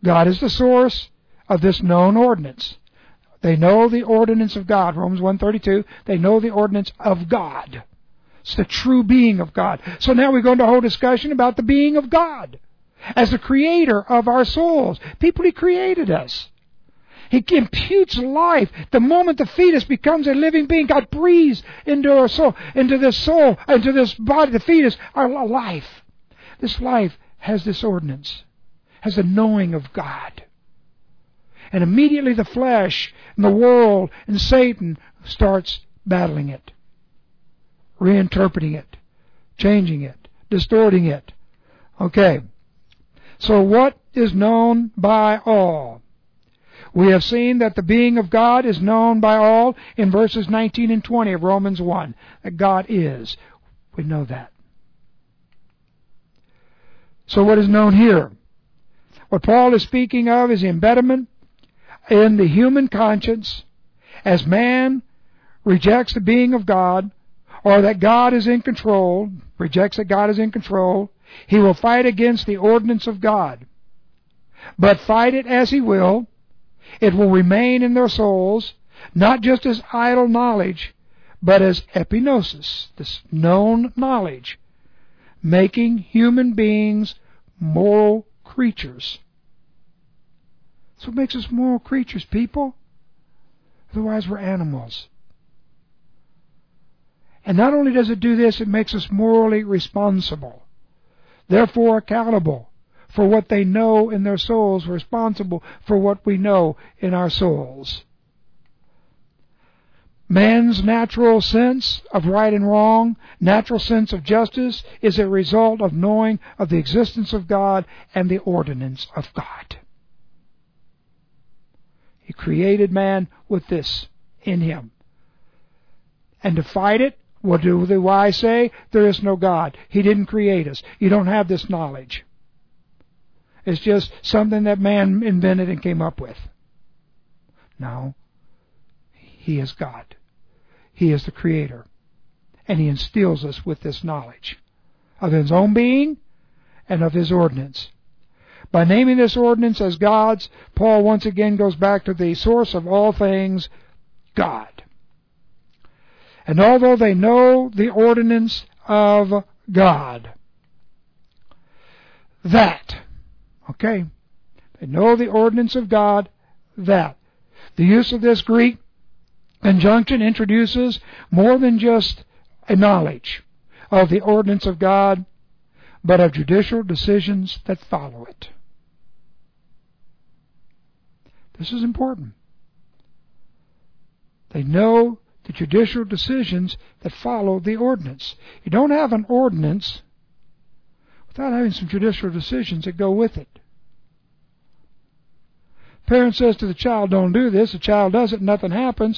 God is the source of this known ordinance. They know the ordinance of God. Romans one thirty-two. They know the ordinance of God. It's the true being of God. So now we go into a whole discussion about the being of God as the creator of our souls. People, He created us. He imputes life. The moment the fetus becomes a living being, God breathes into our soul, into this soul, into this body, the fetus, our life. This life has this ordinance, has the knowing of God. And immediately the flesh and the world and Satan starts battling it, reinterpreting it, changing it, distorting it. Okay. So what is known by all? We have seen that the being of God is known by all in verses nineteen and twenty of Romans one. That God is. We know that. So what is known here? What Paul is speaking of is the embedment in the human conscience as man rejects the being of God, or that God is in control, rejects that God is in control. He will fight against the ordinance of God. But fight it as he will, it will remain in their souls, not just as idle knowledge, but as epignosis, this known knowledge, making human beings moral creatures. That's what makes us moral creatures, people. Otherwise we're animals. And not only does it do this, it makes us morally responsible, therefore accountable for what they know in their souls, responsible for what we know in our souls. Man's natural sense of right and wrong, natural sense of justice, is a result of knowing of the existence of God and the ordinance of God. He created man with this in him. And to fight it, what do the wise say? There is no God. He didn't create us. You don't have this knowledge. It's just something that man invented and came up with. No. He is God. He is the Creator. And He instills us with this knowledge of His own being and of His ordinance. By naming this ordinance as God's, Paul once again goes back to the source of all things, God. And although they know the ordinance of God, that, okay, they know the ordinance of God, that. The use of this Greek conjunction introduces more than just a knowledge of the ordinance of God, but of judicial decisions that follow it. This is important. They know the judicial decisions that follow the ordinance. You don't have an ordinance without having some judicial decisions that go with it. Parent says to the child, don't do this. The child does it, nothing happens.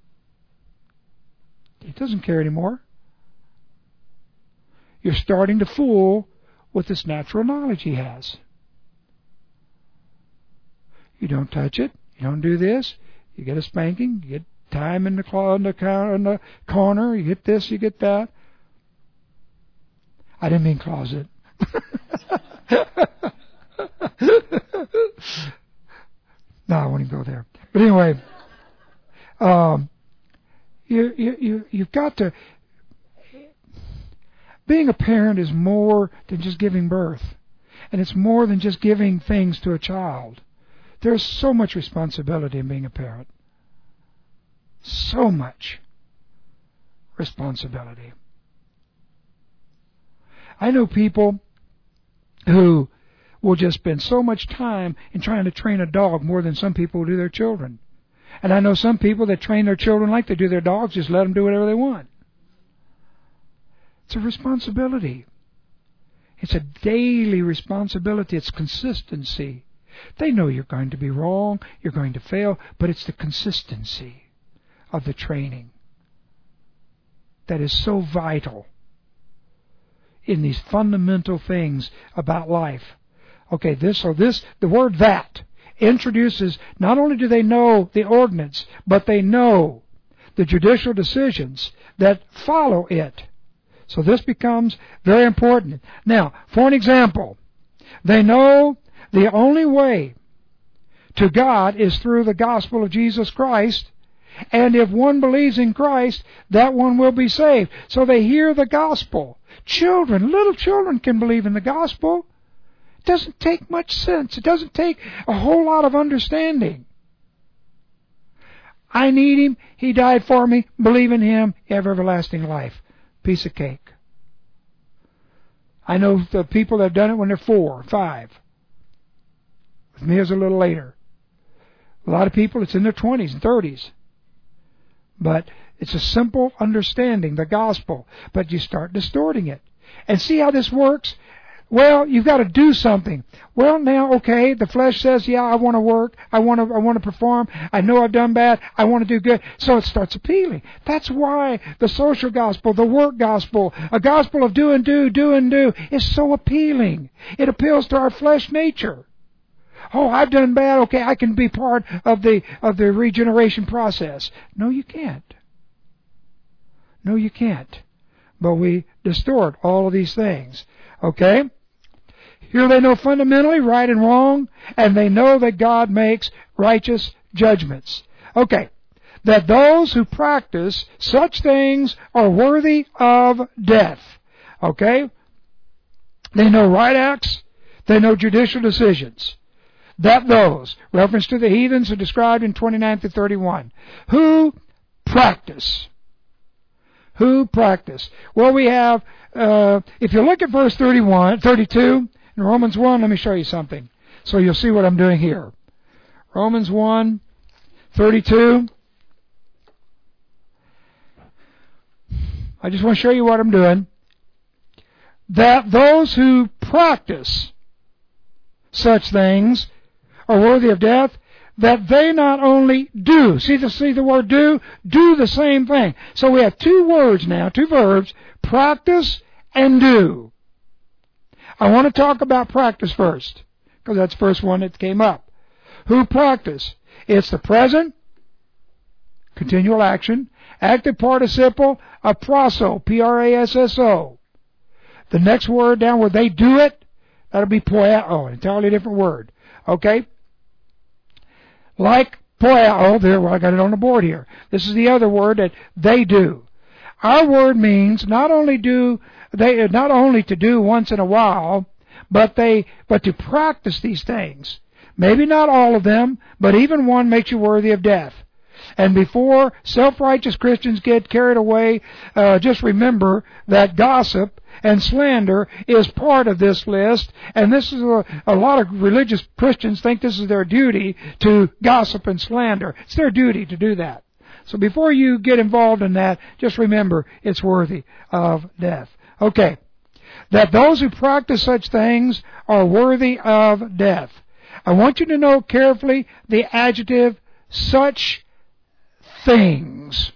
He doesn't care anymore. You're starting to fool with this natural knowledge he has. You don't touch it. You don't do this. You get a spanking. You get time in the, claw, in the, in the corner. You get this, you get that. I didn't mean closet. No, I won't even go there. But anyway, um, you, you, you, you've got to... Being a parent is more than just giving birth. And it's more than just giving things to a child. There's so much responsibility in being a parent. So much responsibility. I know people who will just spend so much time in trying to train a dog more than some people do their children. And I know some people that train their children like they do their dogs, just let them do whatever they want. It's a responsibility. It's a daily responsibility. It's consistency. They know you're going to be wrong, you're going to fail, but it's the consistency of the training that is so vital in these fundamental things about life. Okay, this, so this, the word that introduces, not only do they know the ordinance, but they know the judicial decisions that follow it. So this becomes very important. Now, for an example, they know the only way to God is through the gospel of Jesus Christ. And if one believes in Christ, that one will be saved. So they hear the gospel. Children, little children can believe in the gospel. It doesn't take much sense. It doesn't take a whole lot of understanding. I need Him. He died for me. Believe in Him. You have everlasting life. Piece of cake. I know the people that have done it when they're four, five. With me, it was a little later. A lot of people, it's in their twenties and thirties. But it's a simple understanding, the gospel. But you start distorting it. And see how this works? Well, you've got to do something. Well, now, okay, the flesh says, yeah, I want to work. I want to I want to perform. I know I've done bad. I want to do good. So it starts appealing. That's why the social gospel, the work gospel, a gospel of do and do, do and do is so appealing. It appeals to our flesh nature. Oh, I've done bad. Okay, I can be part of the of the regeneration process. No, you can't. No, you can't. But we distort all of these things. Okay? Here they know fundamentally right and wrong, and they know that God makes righteous judgments. Okay. That those who practice such things are worthy of death. Okay? They know right acts. They know judicial decisions. That those, reference to the heathens are described in twenty-nine to thirty-one, who practice. Who practice. Well, we have, uh, if you look at verse thirty-one, thirty-two, in Romans one, let me show you something. So you'll see what I'm doing here. Romans one, thirty-two. I just want to show you what I'm doing. That those who practice such things are worthy of death, that they not only do, see the, see the word do, do the same thing. So we have two words now, two verbs, practice and do. I want to talk about practice first, because that's the first one that came up. Who practice? It's the present, continual action, active participle of prasso, P R A S S O. The next word down where they do it, that'll be poiao, an entirely different word. Okay? Like poiao, there, well, I got it on the board here. This is the other word that they do. Our word means not only do they, not only to do once in a while, but they, but to practice these things. Maybe not all of them, but even one makes you worthy of death. And before self-righteous Christians get carried away, uh, just remember that gossip and slander is part of this list. And this is a, a lot of religious Christians think this is their duty to gossip and slander. It's their duty to do that. So before you get involved in that, just remember it's worthy of death. Okay. That those who practice such things are worthy of death. I want you to know carefully the adjective such things.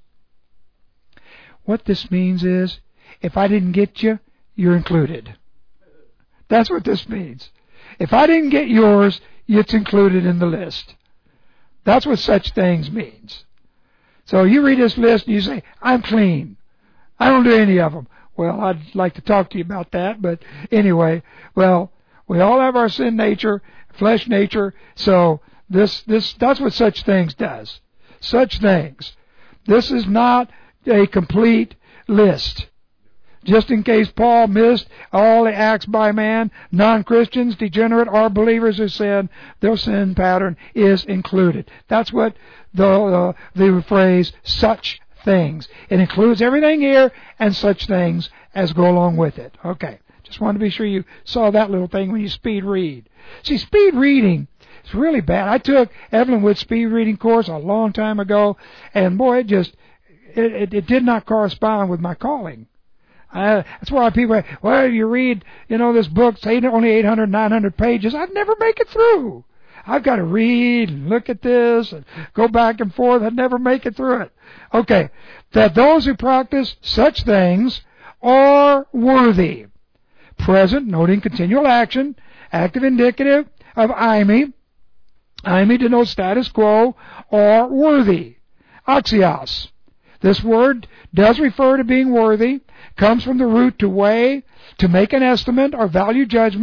What this means is, if I didn't get you, you're included. That's what this means. If I didn't get yours, it's included in the list. That's what such things means. So you read this list and you say, I'm clean. I don't do any of them. Well, I'd like to talk to you about that, but anyway, well, we all have our sin nature, flesh nature, so this, this, that's what such things does. Such things. This is not a complete list. Just in case Paul missed all the acts by man, non-Christians, degenerate, or believers who sin, their sin pattern is included. That's what the uh, the phrase such things. It includes everything here and such things as go along with it. Okay. Just wanted to be sure you saw that little thing when you speed read. See, speed reading is really bad. I took Evelyn Wood's speed reading course a long time ago, and boy, it just, it, it, it did not correspond with my calling. Uh, that's why people, well, you read, you know, this book, it's only eight hundred, nine hundred pages. I'd never make it through. I've got to read and look at this and go back and forth. I'd never make it through it. Okay. That those who practice such things are worthy. Present, noting continual action, active indicative of eimi. Eimi denotes status quo, or worthy. Axios. This word does refer to being worthy, comes from the root to weigh, to make an estimate or value judgment.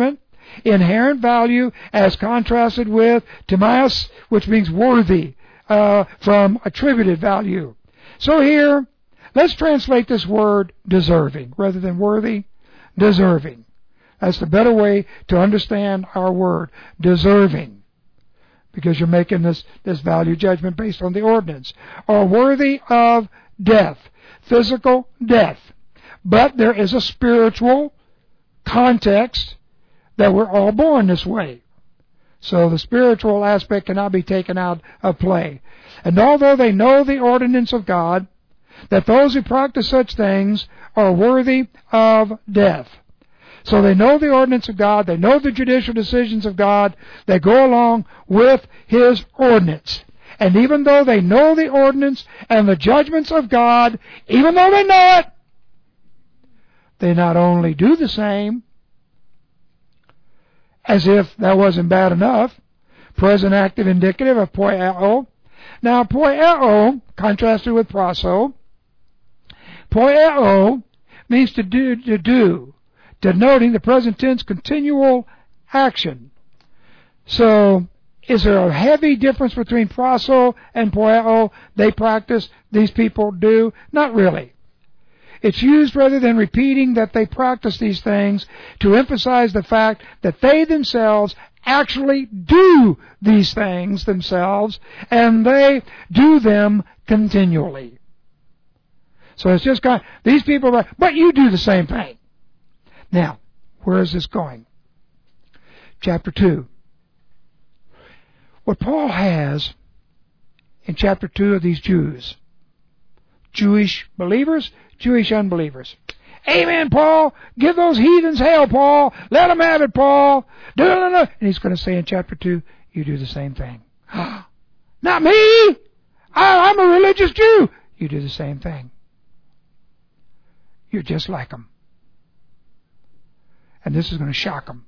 inherent value as contrasted with timaeus, which means worthy, uh, from attributed value. So here, let's translate this word deserving rather than worthy, deserving. That's the better way to understand our word, deserving, because you're making this, this value judgment based on the ordinance, or worthy of death, physical death. But there is a spiritual context that we're all born this way. So the spiritual aspect cannot be taken out of play. And although they know the ordinance of God, that those who practice such things are worthy of death. So they know the ordinance of God, they know the judicial decisions of God, they go along with His ordinance. And even though they know the ordinance and the judgments of God, even though they know it, they not only do the same, as if that wasn't bad enough, present active indicative of poieo. Now, poieo, contrasted with proso, poieo means to do, to do, denoting the present tense continual action. So, is there a heavy difference between proso and poieo? They practice, these people do? Not really. It's used rather than repeating that they practice these things to emphasize the fact that they themselves actually do these things themselves, and they do them continually. So it's just kind of, these people are, but you do the same thing. Now, where is this going? Chapter two. What Paul has in chapter two of these Jews, Jewish believers, Jewish unbelievers. Amen, Paul. Give those heathens hell, Paul. Let them have it, Paul. No, no, no. And he's going to say in chapter two, you do the same thing. Not me. I, I'm a religious Jew. You do the same thing. You're just like them. And this is going to shock them.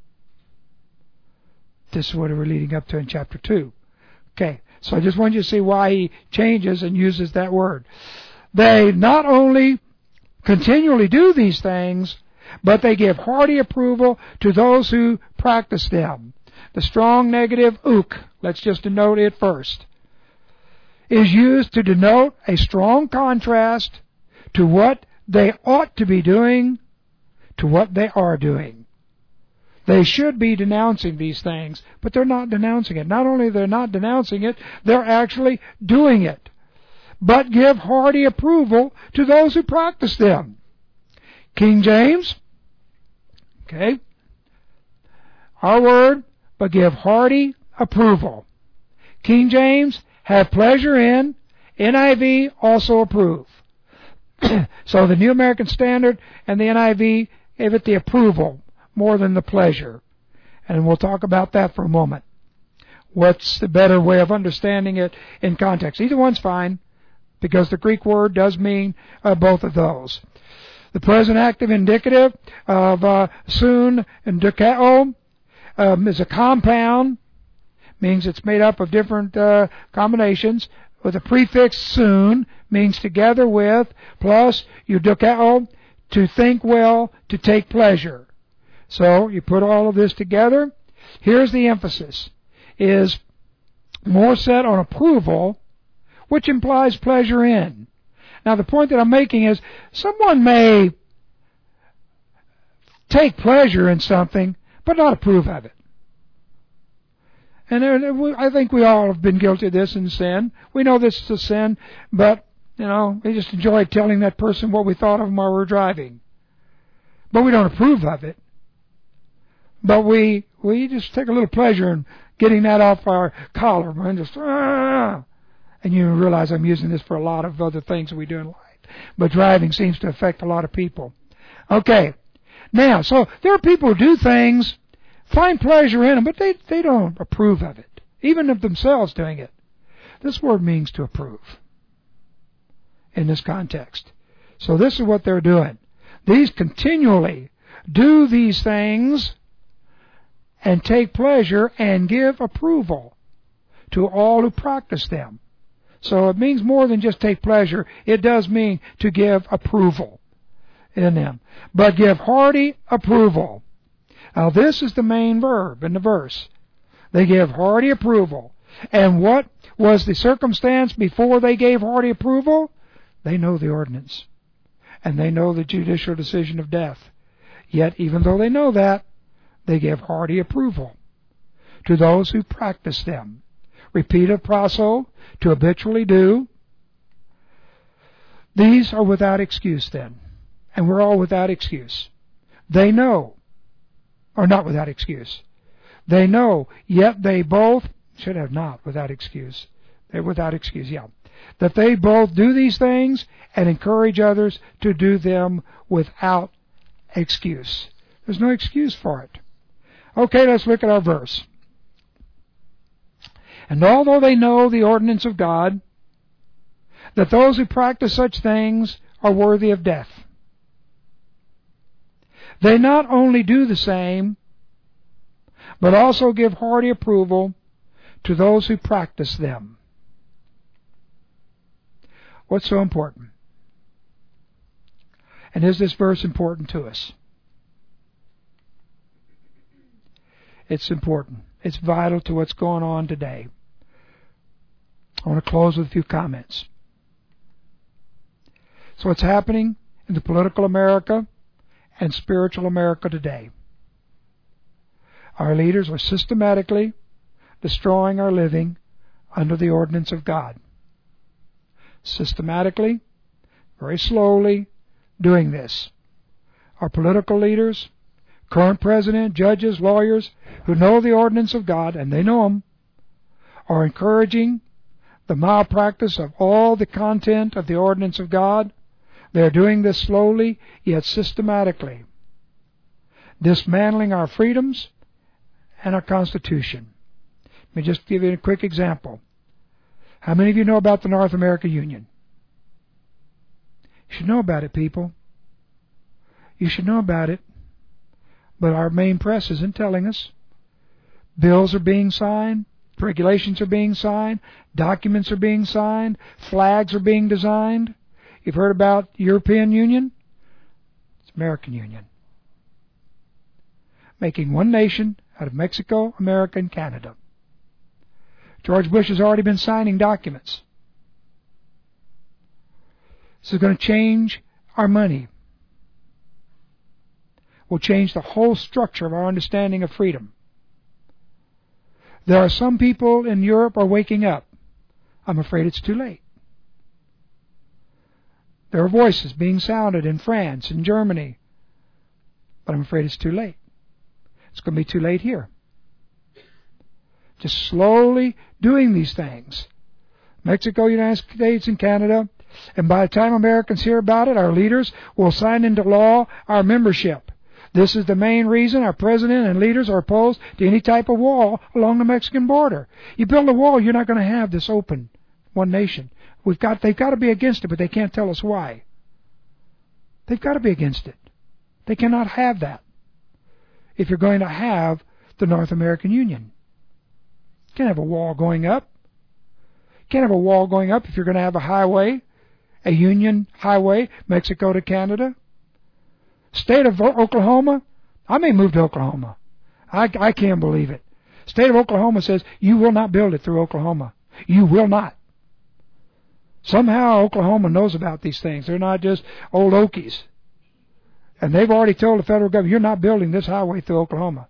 This is what we're leading up to in chapter two. Okay, so I just want you to see why he changes and uses that word. They not only continually do these things, but they give hearty approval to those who practice them. The strong negative ook, let's just denote it first, is used to denote a strong contrast to what they ought to be doing to what they are doing. They should be denouncing these things, but they're not denouncing it. Not only they're not denouncing it, they're actually doing it. But give hearty approval to those who practice them. King James, okay, our word, but give hearty approval. King James, have pleasure in. N I V, also approve. So the New American Standard and the N I V gave it the approval more than the pleasure. And we'll talk about that for a moment. What's the better way of understanding it in context? Either one's fine, because the Greek word does mean uh, both of those. The present active indicative of uh, soon and dukeo um, is a compound, means it's made up of different uh, combinations, with the prefix soon, means together with, plus eudokeo, to think well, to take pleasure. So you put all of this together. Here's the emphasis, is more set on approval, which implies pleasure in. Now the point that I'm making is, someone may take pleasure in something, but not approve of it. And I think we all have been guilty of this in sin. We know this is a sin, but, you know, we just enjoy telling that person what we thought of them while we were driving. But we don't approve of it. But we we just take a little pleasure in getting that off our collar and just, ah, and you realize I'm using this for a lot of other things that we do in life. But driving seems to affect a lot of people. Okay. Now, so there are people who do things, find pleasure in them, but they, they don't approve of it, even of themselves doing it. This word means to approve in this context. So this is what they're doing. These continually do these things and take pleasure and give approval to all who practice them. So it means more than just take pleasure. It does mean to give approval in them. But give hearty approval. Now this is the main verb in the verse. They give hearty approval. And what was the circumstance before they gave hearty approval? They know the ordinance. And they know the judicial decision of death. Yet, even though they know that, they give hearty approval to those who practice them. Repeative proso, to habitually do. These are without excuse then. And we're all without excuse. They know, or not without excuse. They know, yet they both, should have not without excuse. They're without excuse, yeah. That they both do these things and encourage others to do them without excuse. There's no excuse for it. Okay, let's look at our verse. And although they know the ordinance of God, that those who practice such things are worthy of death, they not only do the same, but also give hearty approval to those who practice them. What's so important? And is this verse important to us? It's important. It's vital to what's going on today. I want to close with a few comments. So what's happening in the political America and spiritual America today? Our leaders are systematically destroying our living under the ordinance of God. Systematically, very slowly, doing this. Our political leaders, current president, judges, lawyers, who know the ordinance of God, and they know them, are encouraging the malpractice of all the content of the ordinance of God. They are doing this slowly, yet systematically, dismantling our freedoms and our Constitution. Let me just give you a quick example. How many of you know about the North American Union? You should know about it, people. You should know about it. But our main press isn't telling us. Bills are being signed. Regulations are being signed. Documents are being signed. Flags are being designed. You've heard about European Union? It's American Union. Making one nation out of Mexico, America, and Canada. George Bush has already been signing documents. This is going to change our money. Will change the whole structure of our understanding of freedom. There are some people in Europe are waking up. I'm afraid it's too late. There are voices being sounded in France and Germany. But I'm afraid it's too late. It's going to be too late here. Just slowly doing these things. Mexico, United States, and Canada. And by the time Americans hear about it, our leaders will sign into law our membership. This is the main reason our president and leaders are opposed to any type of wall along the Mexican border. You build a wall, you're not going to have this open one nation. We've got, they've got to be against it, but they can't tell us why. They've got to be against it. They cannot have that if you're going to have the North American Union. You can't have a wall going up. You can't have a wall going up if you're going to have a highway, a Union highway, Mexico to Canada. State of Oklahoma, I may move to Oklahoma. I, I can't believe it. State of Oklahoma says you will not build it through Oklahoma. You will not. Somehow Oklahoma knows about these things. They're not just old Okies. And they've already told the federal government, you're not building this highway through Oklahoma.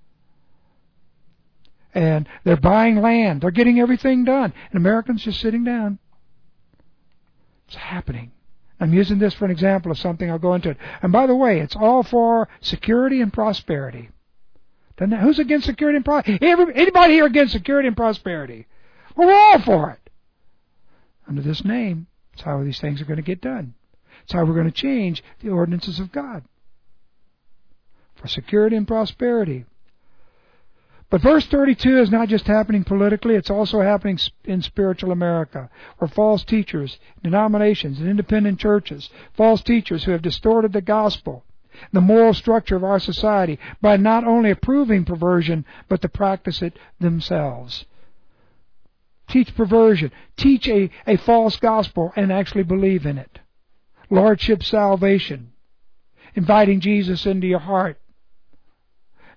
And they're buying land. They're getting everything done. And Americans just sitting down. It's happening. I'm using this for an example of something. I'll go into it. And by the way, it's all for security and prosperity. Doesn't that, who's against security and prosperity? Anybody here against security and prosperity? Well, we're all for it. Under this name, that's how these things are going to get done. It's how we're going to change the ordinances of God. For security and prosperity. But verse thirty-two is not just happening politically, it's also happening in spiritual America, where false teachers, denominations, and independent churches, false teachers who have distorted the gospel, the moral structure of our society, by not only approving perversion, but to practice it themselves. Teach perversion. Teach a, a false gospel and actually believe in it. Lordship salvation. Inviting Jesus into your heart.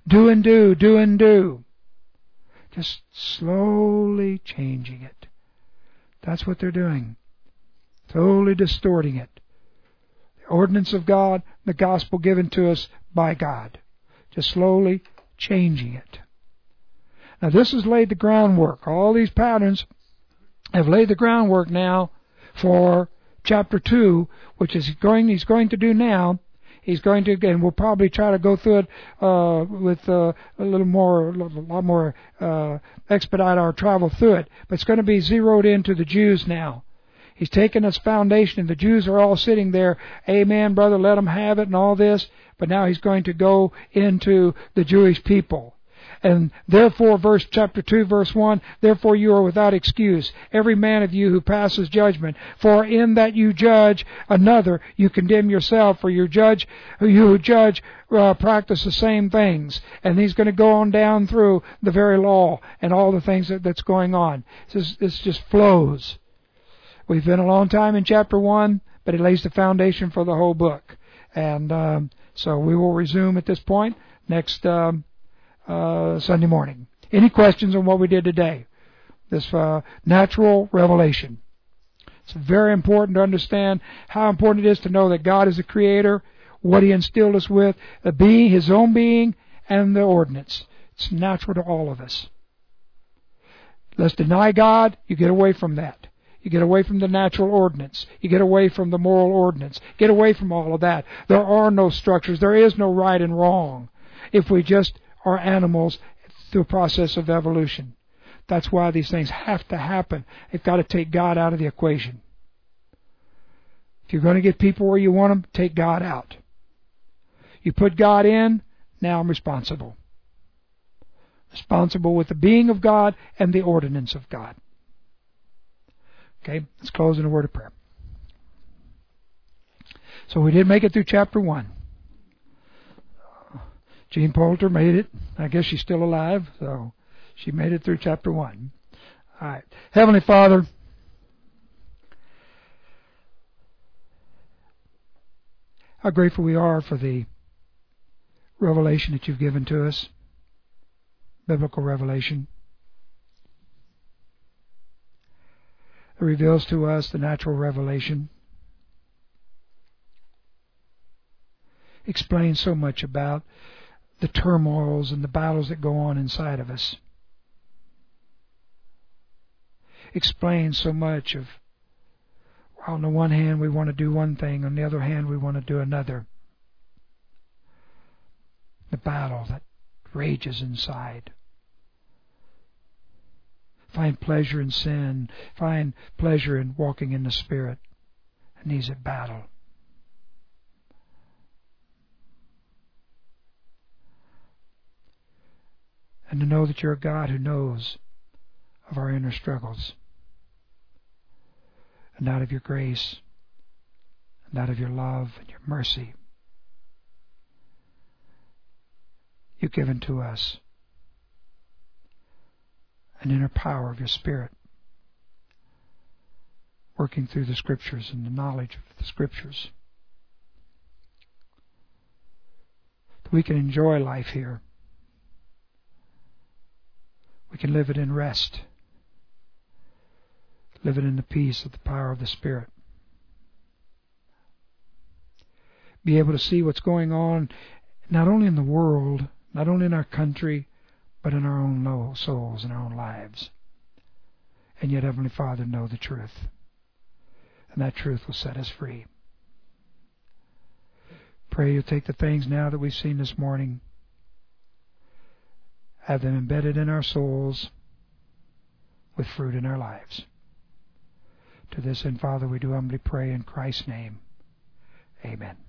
Do and do, do and do. Just slowly changing it. That's what they're doing. Totally distorting it. The ordinance of God, the gospel given to us by God. Just slowly changing it. Now this has laid the groundwork. All these patterns have laid the groundwork now for chapter two, which is going he's going to do now. He's going to, and we'll probably try to go through it uh, with uh, a little more, a lot more uh, expedite our travel through it. But it's going to be zeroed into the Jews now. He's taken this foundation, and the Jews are all sitting there. Amen, brother, let them have it, and all this. But now he's going to go into the Jewish people. And therefore, verse chapter two, verse one, therefore you are without excuse, every man of you who passes judgment. For in that you judge another, you condemn yourself, for your judge, you who judge uh, practice the same things. And he's going to go on down through the very law and all the things that, that's going on. This, this just flows. We've been a long time in chapter one, but it lays the foundation for the whole book. And um, so we will resume at this point next um, Uh, Sunday morning. Any questions on what we did today? This uh, natural revelation. It's very important to understand how important it is to know that God is the Creator, what He instilled us with, the being, His own being, and the ordinance. It's natural to all of us. Let's deny God, you get away from that. You get away from the natural ordinance. You get away from the moral ordinance. Get away from all of that. There are no structures. There is no right and wrong. If we just are animals through a process of evolution. That's why these things have to happen. They've got to take God out of the equation. If you're going to get people where you want them, take God out. You put God in, now I'm responsible. Responsible with the being of God and the ordinance of God. Okay, let's close in a word of prayer. So we did make it through chapter one. Jean Poulter made it. I guess she's still alive, so she made it through chapter one. All right. Heavenly Father, how grateful we are for the revelation that you've given to us, biblical revelation. It reveals to us the natural revelation. Explains so much about the turmoils and the battles that go on inside of us. Explains so much of, well, on the one hand we want to do one thing, on the other hand we want to do another. The battle that rages inside. Find pleasure in sin, find pleasure in walking in the Spirit, and these at battle. And to know that you're a God who knows of our inner struggles. And out of your grace, and out of your love and your mercy, you've given to us an inner power of your Spirit, working through the Scriptures and the knowledge of the Scriptures. That we can enjoy life here. We can live it in rest. Live it in the peace of the power of the Spirit. Be able to see what's going on not only in the world, not only in our country, but in our own souls and our own lives. And yet, Heavenly Father, know the truth. And that truth will set us free. Pray you'll take the things now that we've seen this morning, have them embedded in our souls with fruit in our lives. To this end, Father, we do humbly pray in Christ's name. Amen.